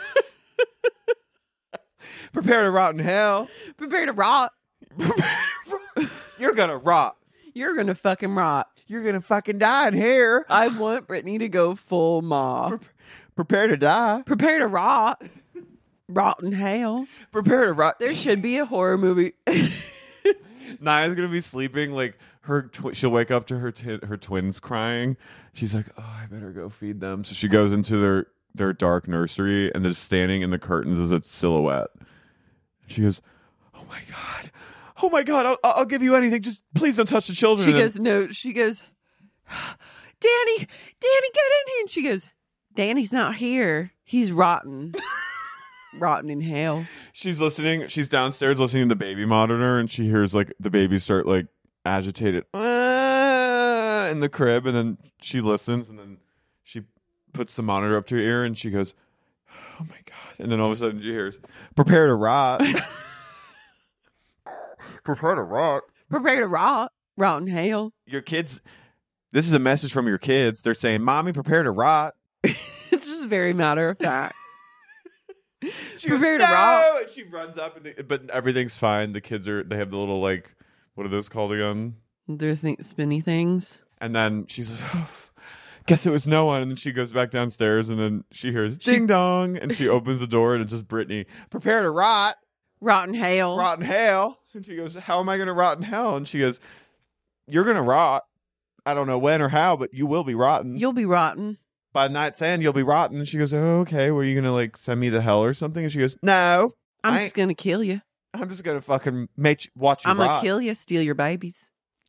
prepare to rot in hell. Prepare to rot. You're gonna rot. You're gonna fucking rot. You're gonna fucking die in here. I want Brittany to go full ma. Prepare to die. Prepare to rot. Rot in hell. Prepare to rot. There should be a horror movie. Naya's gonna be sleeping like she'll wake up to her twins crying. She's like, oh, I better go feed them. So she goes into their dark nursery and they're standing in the curtains as its silhouette. She goes, oh my god, I'll give you anything. Just please don't touch the children. She goes, Danny, get in here. And she goes, Danny's not here. He's rotten. Rotten in hell. She's listening. She's downstairs listening to the baby monitor, and she hears like the baby start like agitated in the crib, and then she listens, and then she puts the monitor up to her ear, and she goes, "Oh my god!" And then all of a sudden she hears, "Prepare to rot." Prepare to rot. Prepare to rot. Rot in hell. Your kids. This is a message from your kids. They're saying, "Mommy, prepare to rot." It's just very matter of fact. She Prepare goes, to rot. "No!" And she runs up, but everything's fine. The kids they have the little like, what are those called again? They're spinny things. And then she's like, oh, guess it was no one. And then she goes back downstairs, and then she hears ding dong, and she opens the door, and it's just Brittany. Prepare to rot. Rotten hell. Rot in hell. And she goes, how am I going to rot in hell? And she goes, you're going to rot. I don't know when or how, but you will be rotten. You'll be rotten. By night's end, you'll be rotten. And she goes, oh, okay. Well, are you going to like send me to hell or something? And she goes, no. I'm just going to kill you. I'm just going to fucking watch you I'm rot. going to kill you, steal your babies.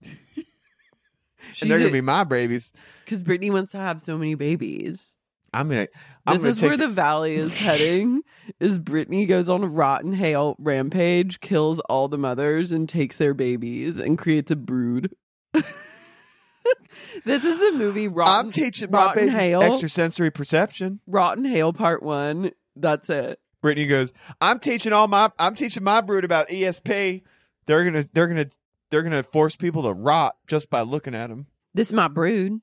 And they're going to be my babies. Because Brittany wants to have so many babies. This This is where the valley is heading. Is Brittany goes on a rotten hell rampage, kills all the mothers, and takes their babies, and creates a brood. This is the movie Rotten. I'm teaching my Rotten baby Hell. extrasensory perception. Rotten Hell Part 1. That's it. Brittany goes, I'm teaching my brood about ESP. They're gonna force people to rot just by looking at them. This is my brood.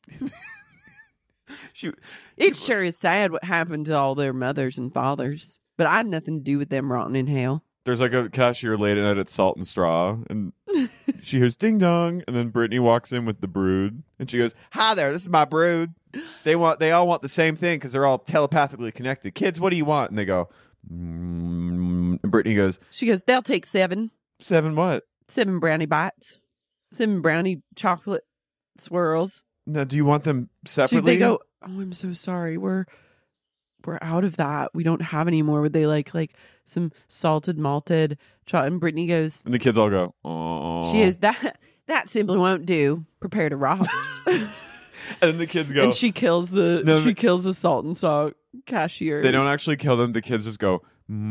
It sure is sad what happened to all their mothers and fathers. But I had nothing to do with them rotting in hell. There's like a cashier late at night at Salt and Straw, and she hears ding dong, and then Brittany walks in with the brood, and she goes, "Hi there, this is my brood. They all want the same thing because they're all telepathically connected. Kids, what do you want?" And they go, and Brittany goes, She goes, they'll take 7. 7 what? 7 brownie bites. 7 brownie chocolate swirls. Now, do you want them So separately? they go, oh, I'm so sorry. We're out of that. We don't have any more. Would they like some salted malted chocolate? And Brittany goes, and the kids all go, "Oh." she is that simply won't do. Prepare to rob. And then the kids go, And she kills the salt and salt cashier. They don't actually kill them. The kids just go,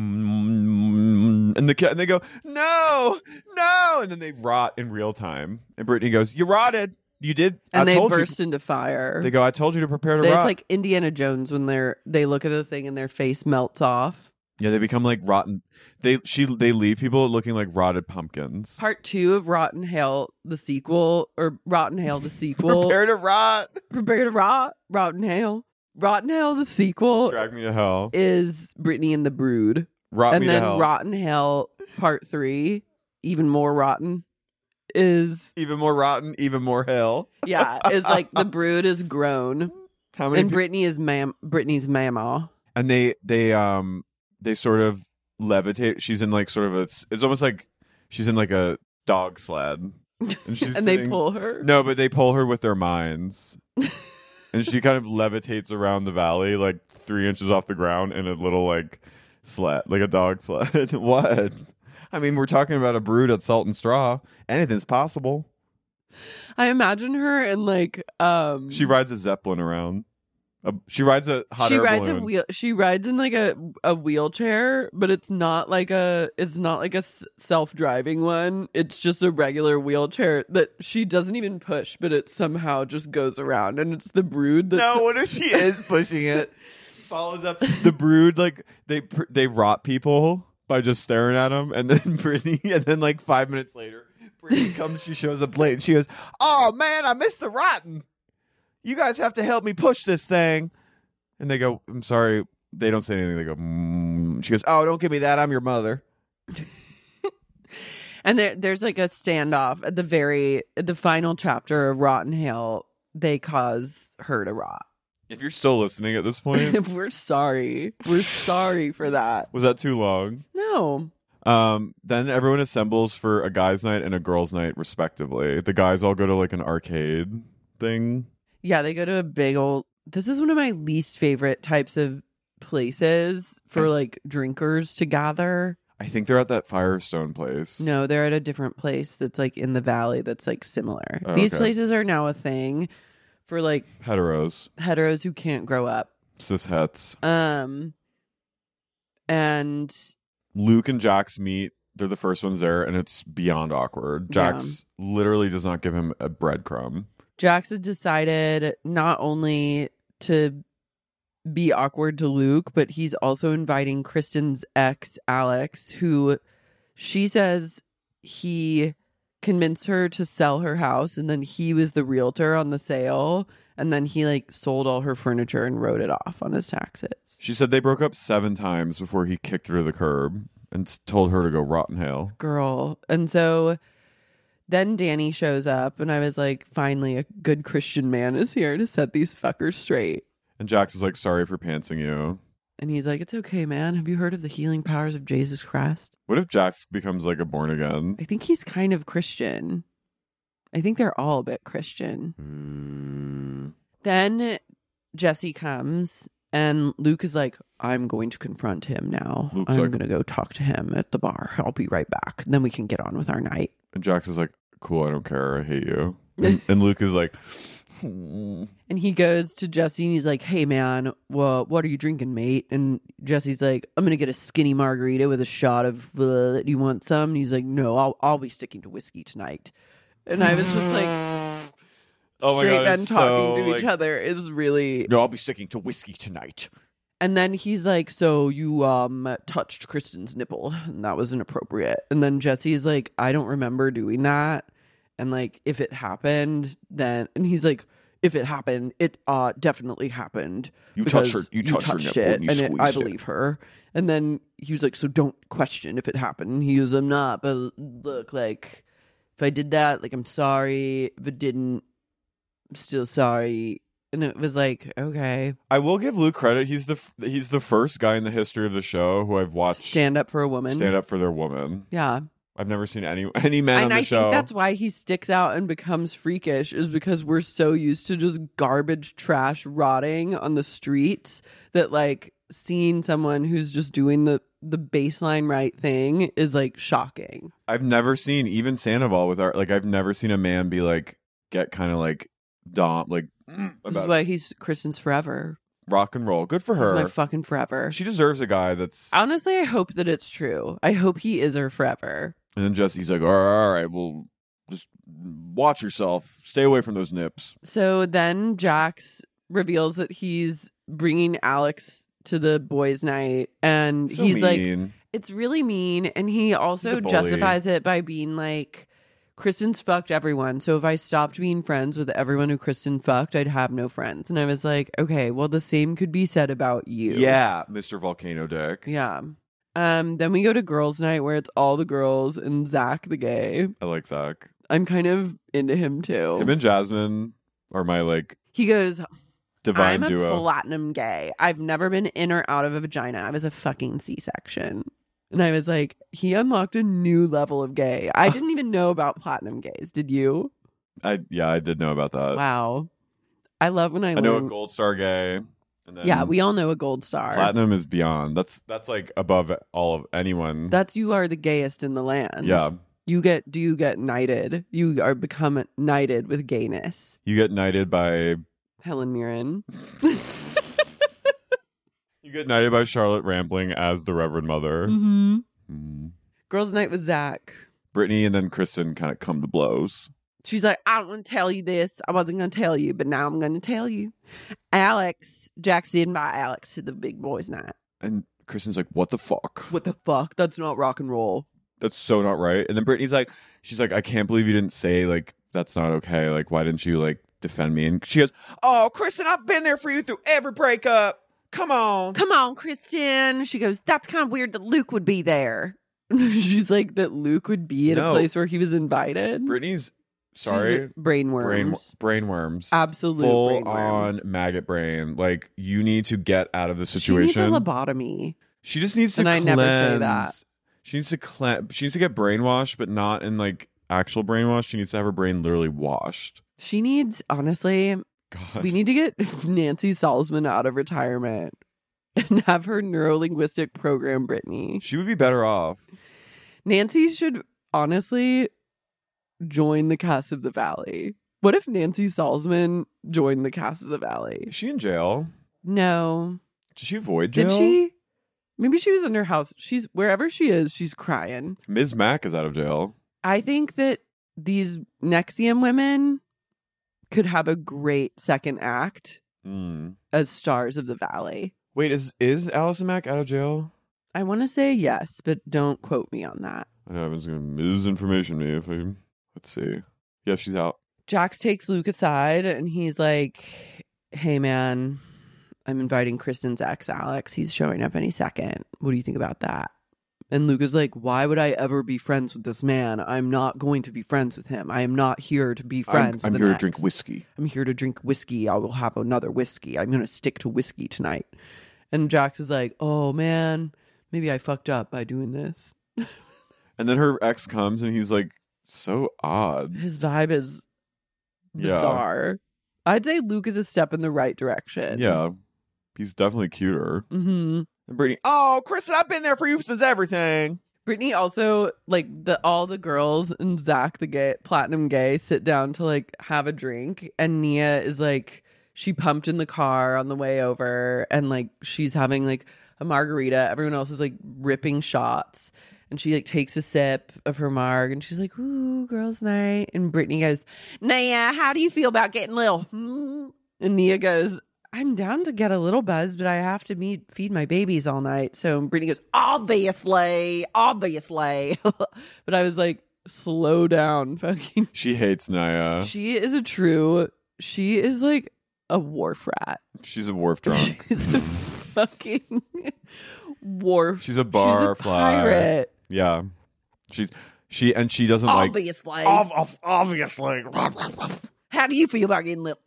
and they go, no, and then they rot in real time. And Brittany goes, "You rotted. You did." And I they told burst you. into fire. They go, "I told you to prepare to It's rot." like Indiana Jones when they look at the thing and their face melts off. Yeah, they become like rotten. They leave people looking like rotted pumpkins. Part 2 of Rotten Hell, the sequel, or Rotten Hell, the sequel. Prepare to rot. Prepare to rot. Rotten Hell. Rotten Hell, the sequel, Drag me to hell. is Brittany and the Brood. Rot And me then to hell. Rotten Hell, Part 3, even more rotten, is, Even more rotten. Even more hell. yeah, is like the Brood is grown. How many? And Brittany is Brittany's mama. And they sort of levitate. She's in like sort of it's almost like she's in like a dog sled, and she's And they sitting- pull her. No, but they pull her with their minds, and she kind of levitates around the valley like 3 inches off the ground in a little like sled, like a dog sled. What? I mean, we're talking about a brood at Salt and Straw. Anything's possible. I imagine her and like She rides a Zeppelin around. She rides a hot she air rides balloon. she rides in like a wheelchair, but it's not like a self-driving one. It's just a regular wheelchair that she doesn't even push, but it somehow just goes around, and it's the Brood that's No, what if she is pushing it? Follows up the brood, like they rot people by just staring at them, and then Brittany, and then like 5 minutes later, Brittany comes, she shows up late, and she goes, "Oh man, I missed the rotten. You guys have to help me push this thing." And they go, "I'm sorry." They don't say anything. They go, She goes, "Oh, don't give me that. I'm your mother." And there's like a standoff at the final chapter of Rotten Hell. They cause her to rot. If you're still listening at this point, We're sorry. We're sorry for that. was that too long? No. Then everyone assembles for a guys' night and a girls' night, respectively. The guys all go to like an arcade thing. Yeah, they go to a big old. This is one of my least favorite types of places for like drinkers to gather. I think they're at that Firestone place. No, they're at a different place that's like in the valley that's like similar. Oh, These okay. places are now a thing for like Heteros, heteros who can't grow up. cis-hets. And Luke and Jax meet. They're the first ones there, and it's beyond awkward. Jax literally does not give him a breadcrumb. Jax has decided not only to be awkward to Luke, but he's also inviting Kristen's ex, Alex, who she says he convinced her to sell her house, and then he was the realtor on the sale, and then he like sold all her furniture and wrote it off on his taxes. She said they broke up 7 times before he kicked her to the curb and told her to go rot in hell. Girl. And so Then Danny shows up, and I was like, finally, a good Christian man is here to set these fuckers straight. And Jax is like, sorry for pantsing you. And he's like, it's okay, man. Have you heard of the healing powers of Jesus Christ? What if Jax becomes like a born again? I think he's kind of Christian. I think they're all a bit Christian. Then Jesse comes, and Luke is like, I'm going to confront him now. Luke's I'm like- going to go talk to him at the bar. I'll be right back. Then we can get on with our night. And Jax is like, cool, I don't care. I hate you. And Luke is like, And he goes to Jesse and he's like, hey, man, well, what are you drinking, mate? And Jesse's like, I'm going to get a skinny margarita with a shot of, do you want some? And he's like, no, I'll be sticking to whiskey tonight. And I was just like, oh my straight God, men it's talking so, to each like- other is really... No, I'll be sticking to whiskey tonight. And then he's like, so you touched Kristen's nipple, and that was inappropriate. And then Jesse's like, I don't remember doing that. And like, if it happened, then... And he's like, if it happened, it definitely happened. You because touched her touched nipple it, and you and I squeezed it. believe her. And then he was like, so don't question if it happened. He was, I'm not, but look, like, if I did that, like, I'm sorry. If it didn't, I'm still sorry. And it was like, okay, I will give Luke credit. He's the first guy in the history of the show who I've watched stand up for a woman. stand up for their woman. Yeah. I've never seen any man on And the I show. think that's why he sticks out and becomes freakish, is because we're so used to just garbage trash rotting on the streets that like seeing someone who's just doing the baseline right thing is like shocking. I've never seen even Sandoval with art. Like I've never seen a man be like get kind of like This is about why he's Kristen's forever. rock and roll. Good for He's her. my fucking forever. She deserves a guy that's. Honestly, I hope that it's true. I hope he is her forever. And then Jesse's like, all right, well, just watch yourself. Stay away from those nips. So then Jax reveals that he's bringing Alex to the boys' night, and So he's like, mean. it's really mean. And he He's also a bully. justifies it by being like, Kristen's fucked everyone. So if I stopped being friends with everyone who Kristen fucked, I'd have no friends. And I was like, okay, well, the same could be said about you. Yeah, Mr. Volcano Dick. Yeah. Then we go to girls' night where it's all the girls and Zach the gay. I like Zach. I'm kind of into him too. Him and Jasmine are my like He goes, divine I'm duo. a platinum gay. I've never been in or out of a vagina. I was a fucking C-section. And I was like, he unlocked a new level of gay. I didn't even know about platinum gays. Did you? I did know about that. Wow. I love when I know a learn. gold star gay. And then Yeah, we all know a gold star. platinum is beyond. That's like above all of anyone. That's you are the gayest in the land. yeah. Do you get knighted? You are become knighted with gayness. You get knighted by Helen Mirren. you get knighted by Charlotte Rampling as the Reverend Mother. Mm-hmm. Mm. Girls' night with Zach. Brittany and then Kristen kind of come to blows. She's like, I don't want to tell you this. I wasn't going to tell you, but now I'm going to tell you. Alex, Jack's didn't invite Alex to the big boys' night. And Kristen's like, what the fuck? What the fuck? That's not rock and roll. That's so not right. And then Brittany's like, she's like, I can't believe you didn't say like that's not okay. Like, why didn't you like defend me? And she goes, Oh, Kristen, I've been there for you through every breakup. Come on. Come on, Kristen. She goes, that's kind of weird that Luke would be there. She's like, that Luke would be in a No. place where he was invited. Brittany's She's sorry. brainworms. Brainworms. Absolute Full brainworms. on maggot brain. Like, you need to get out of the She situation. needs a lobotomy. She just needs to And I cleanse. never say that. She needs to she needs to get brainwashed, but not in like actual brainwash. She needs to have her brain literally washed. She needs, honestly, God. we need to get Nancy Salzman out of retirement and have her neuro-linguistic program Brittany. She would be better off. Nancy should honestly join the cast of The Valley. What if Nancy Salzman joined the cast of The Valley? Is she in jail? No. Did she avoid jail? Did she? Maybe she was in her house. She's wherever she is, she's crying. Ms. Mack is out of jail. I think that these Nexium women could have a great second act Mm. as stars of The Valley. Wait, is Allison Mack out of jail? I want to say yes, but don't quote me on that. I know Evan's gonna misinformation me if I let's see. Yeah, she's out. Jax takes Luke aside and he's like, hey man, I'm inviting Kristen's ex, Alex. He's showing up any second. What do you think about that? And Luke is like, why would I ever be friends with this man? I'm not going to be friends with him. I am not here to be friends I'm with here an to drink ex. whiskey. I'm here to drink whiskey. I will have another whiskey. I'm going to stick to whiskey tonight. And Jax is like, oh man, maybe I fucked up by doing this. And then her ex comes and he's like so odd. His vibe is Yeah. bizarre. I'd say Luke is a step in the right direction. Yeah. He's definitely cuter. Mm-hmm. And Brittany, oh, Kristen, I've been there for you since everything. Brittany also, like, all the girls and Zach, the gay, platinum gay, sit down to, like, have a drink. And Nia is, like, she pumped in the car on the way over. And, like, she's having, like, a margarita. Everyone else is, like, ripping shots. And she, like, takes a sip of her marg. And she's like, ooh, girls' night. And Brittany goes, Nia, how do you feel about getting little? And Nia goes, I'm down to get a little buzz, but I have to feed my babies all night. So Brittany goes, obviously. But I was like, slow down, fucking. She hates Naya. She is like a wharf rat. She's a wharf drunk. She's a fucking wharf. She's a bar She's a fly. pirate. Yeah. She doesn't like. Obviously. Obviously. How do you feel about getting little?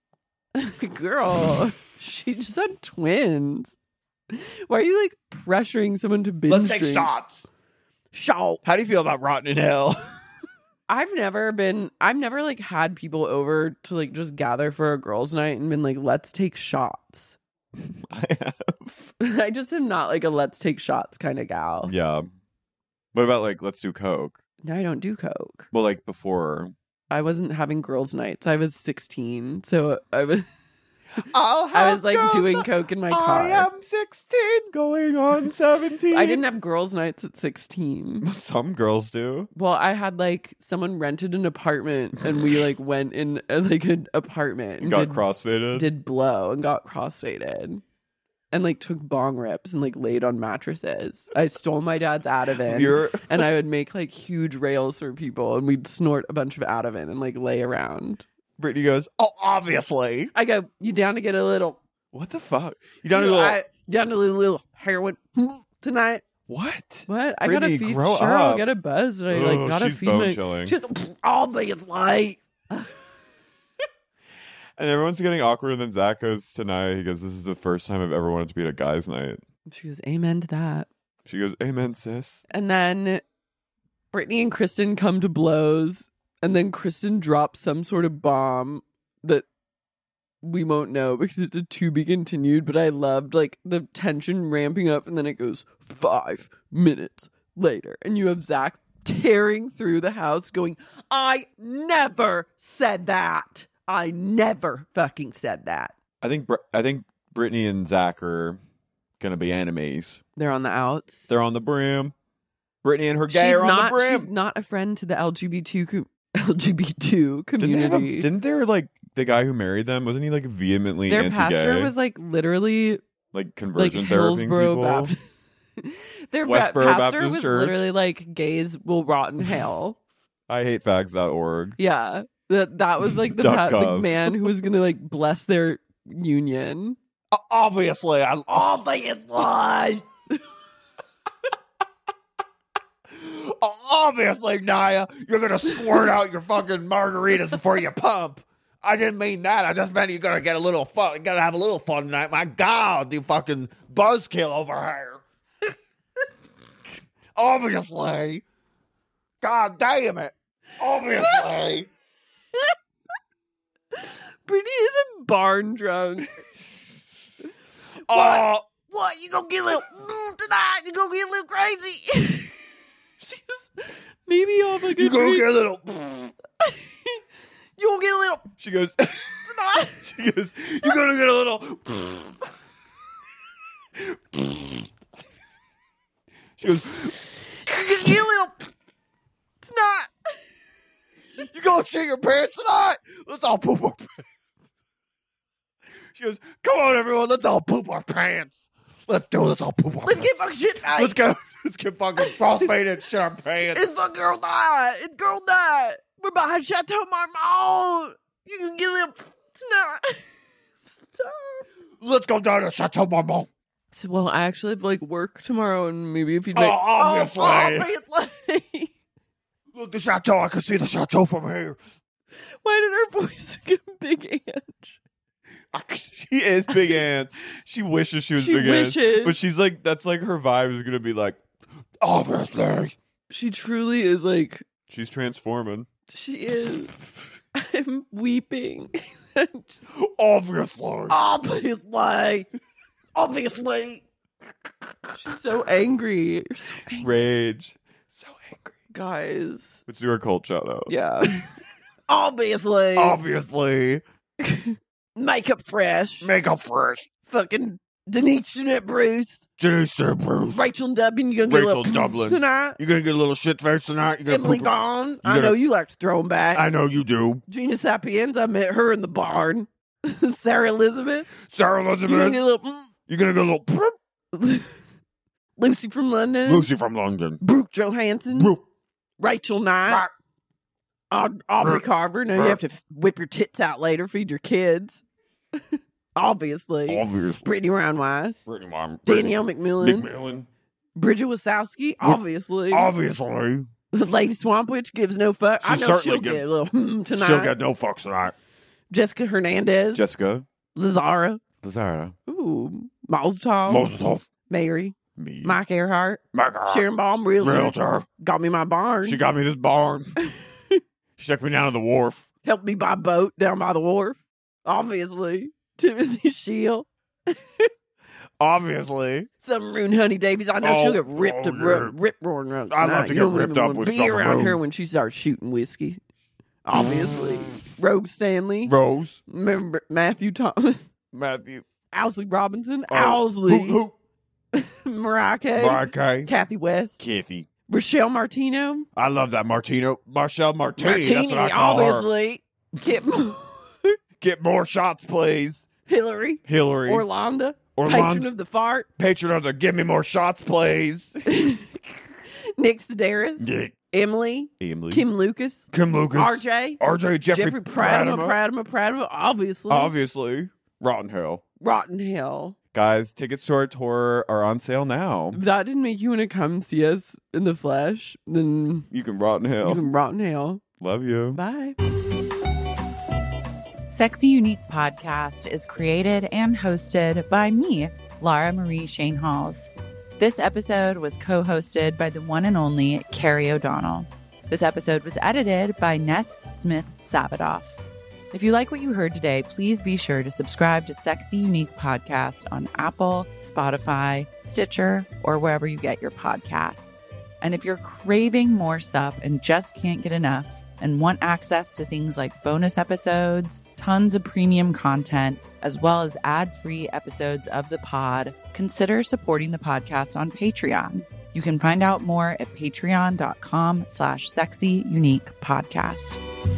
Girl, she just had twins. Why are you like pressuring someone to binge Let's take drink? shots. Shot. How do you feel about rotten in hell? I've never like had people over to like just gather for a girls' night and been like, let's take shots. I have. I just am not like a let's take shots kind of gal. Yeah. What about like let's do coke? No, I don't do coke. Well, like before. I wasn't having girls' nights. I was 16, so I was I like doing coke in my car. I am 16 going on 17. I didn't have girls' nights at 16. Some girls do. Well, I had like someone rented an apartment and we like went in like an apartment and Got crossfaded. did blow and got crossfaded and like took bong rips and like laid on mattresses. I stole my dad's Ativan and I would make like huge rails for people and we'd snort a bunch of Ativan and like lay around. Brittany goes, oh, obviously. I go, you down to get a little? What the fuck? You down to a little... down to a little heroin tonight? What? What? I Brittany, gotta feed. grow Sure, I'll up. get a buzz, but I Ugh, like gotta she's feed bone my. chilling. Obviously. And everyone's getting awkward, and then Zach goes to Naya. He goes, "This is the first time I've ever wanted to be at a guy's night." She goes, amen to that. She goes, "Amen, sis." And then Brittany and Kristen come to blows, and then Kristen drops some sort of bomb that we won't know because it's a to be continued. But I loved like the tension ramping up, and then it goes 5 minutes later, and you have Zach tearing through the house, going, "I never said that. I never fucking said that." I think Brittany and Zach are gonna be enemies. They're on the outs. They're on the brim. Brittany and her gay are on the brim. She's not a friend to the LGBT community. Didn't there like the guy who married them? Wasn't he like vehemently Their anti-gay? pastor was like literally like conversion like therapy Hillsborough people. Baptist. Their Westboro pastor Baptist was Church. literally like, gays will rot in hell. I hate fags.org. Yeah. That was like the .gov. man who was gonna like bless their union. Obviously. Obviously, Naya, you're going to squirt out your fucking margaritas before you pump. I didn't mean that. I just meant you're going to get a little fun. You're going to have a little fun tonight. My God, you fucking buzzkill over here. Obviously. God damn it. Obviously. Brittany is a barn drunk. Oh, What? You gonna get a little tonight? You gonna get a little crazy? She goes, maybe I'll fucking you going to drink. get a little... You gonna get a little She goes... tonight? She goes, you're going to get a little... She goes, You gonna get a little tonight? you going to shit your pants tonight? Let's all poop our pants. She goes, come on, everyone. Let's all poop our pants. Let's do it. Let's all poop our Let's pants. get fucking shit tonight. Let's go. Let's get fucking crossfaded and shit our pants. It's a girl night. It's girl night. We're behind Chateau Marmont. You can get a little tonight. Stop. Let's go down to Chateau Marmont. So, well, I actually have like work tomorrow, and maybe if you'd make obviously. Look, the chateau. I can see the chateau from here. Why did her voice get Big Ange? She is Big Ann. She wishes she was She Big wishes. Ann. But she's like, that's like her vibe is going to be like, obviously. She truly is like, She's transforming. she is. I'm weeping. Obviously. Obviously. She's so angry. You're so angry. Rage. So angry. Guys. Let's do our cult shout out. Yeah. Obviously. Obviously. Makeup fresh. Makeup fresh. Fucking Denise Jeanette Bruce. Denise Bruce. Rachel Dublin. You're going to get a Rachel little Dublin. tonight. You're going to get a little shit face tonight. You're Emily gonna Gone. I gonna- know you like to throw them back. I know you do. Gina Sapienza. I met her in the barn. Sarah Elizabeth. Sarah You're Elizabeth. going to get a little... You're going to get a little... Lucy from London. Lucy from London. Brooke Johansson. Brooke. Rachel Knight. Aubrey Carver. Now you have to whip your tits out later, feed your kids. Obviously. Obviously. Brittany Roundwise. Brittany Mom. Danielle McMillan. McMillan. Bridget Wasowski. Obviously. Obviously. Lady Swampwitch gives no fuck. I She know certainly she'll gives- get a little tonight. She'll get no fucks tonight. Jessica Hernandez. Jessica. Lazara. Lazara. Ooh. Mazel Most Mary. Me. Mike Earhart. my God. Sharon Baum. Realtor. Got me my barn. She got me this barn. She took me down to the wharf. Helped me buy a boat down by the wharf. Obviously. Timothy Shield. Obviously. Some ruined Honey Davies. I know she'll get ripped yeah. rip roaring around. I love tonight. to You get don't ripped even up wanna with be some around room. her when she starts shooting whiskey. Obviously. Rogue Stanley. Rose. Remember Matthew Thomas. Matthew. Owsley Robinson. Oh, Owsley. Who? Mariah Kay. Mariah Kay. Kathy West. Kathy. Rochelle Martino. I love that Martino. Marshall Martini. Martini, That's what I call her. obviously. Kit Moore. Get more shots, please. Hillary. Hillary. Orlando. Orlando. Patron of the fart. Patron of the give me more shots, please. Nick Sedaris. Yeah. Emily. Emily. Kim Lucas. Kim Lucas. RJ. Jeffrey Pradama. Obviously. Obviously. Rotten Hell. Rotten Hill. Guys, tickets to our tour are on sale now. If that didn't make you want to come see us in the flesh, then You can Rotten Hill. you can Rotten Hill. Love you. Bye. Sexy Unique Podcast is created and hosted by me, Lara Marie Shane Halls. This episode was co-hosted by the one and only Carrie O'Donnell. This episode was edited by Ness Smith Savadoff. If you like what you heard today, please be sure to subscribe to Sexy Unique Podcast on Apple, Spotify, Stitcher, or wherever you get your podcasts. And if you're craving more sup and just can't get enough and want access to things like bonus episodes, tons of premium content, as well as ad-free episodes of the pod, consider supporting the podcast on Patreon. You can find out more at patreon.com/sexyuniquepodcast.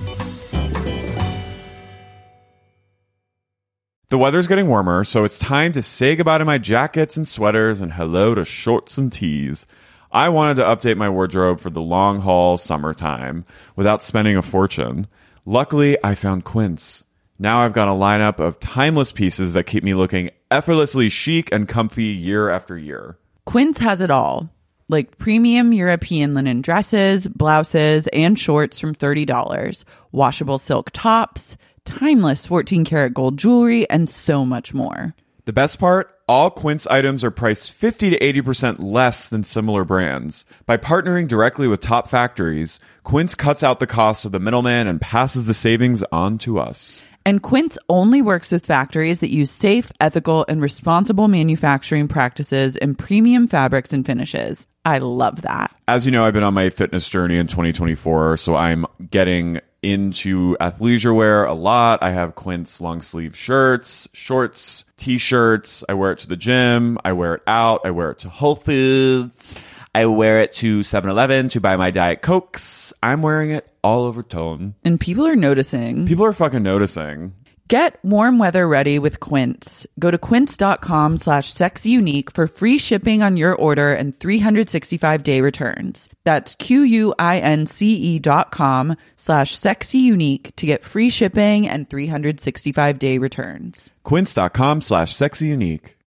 The weather's getting warmer, so it's time to say goodbye to my jackets and sweaters and hello to shorts and tees. I wanted to update my wardrobe for the long haul summertime without spending a fortune. Luckily, I found Quince. Now I've got a lineup of timeless pieces that keep me looking effortlessly chic and comfy year after year. Quince has it all, like premium European linen dresses, blouses, and shorts from $30, washable silk tops, timeless 14-karat gold jewelry, and so much more. The best part? All Quince items are priced 50 to 80% less than similar brands. By partnering directly with top factories, Quince cuts out the cost of the middleman and passes the savings on to us. And Quince only works with factories that use safe, ethical, and responsible manufacturing practices and premium fabrics and finishes. I love that. As you know, I've been on my fitness journey in 2024, so I'm getting into athleisure wear a lot. I have Quince long sleeve shirts, shorts, t-shirts. I wear it to the gym. I wear it out. I wear it to Whole Foods. I wear it to 7-Eleven to buy my Diet Cokes. I'm wearing it all over Tone. And people are noticing. People are fucking noticing. Get warm weather ready with Quince. Go to quince.com/sexyunique for free shipping on your order and 365-day returns. That's QUINCE.com/sexyunique to get free shipping and 365-day returns. Quince.com/sexyunique.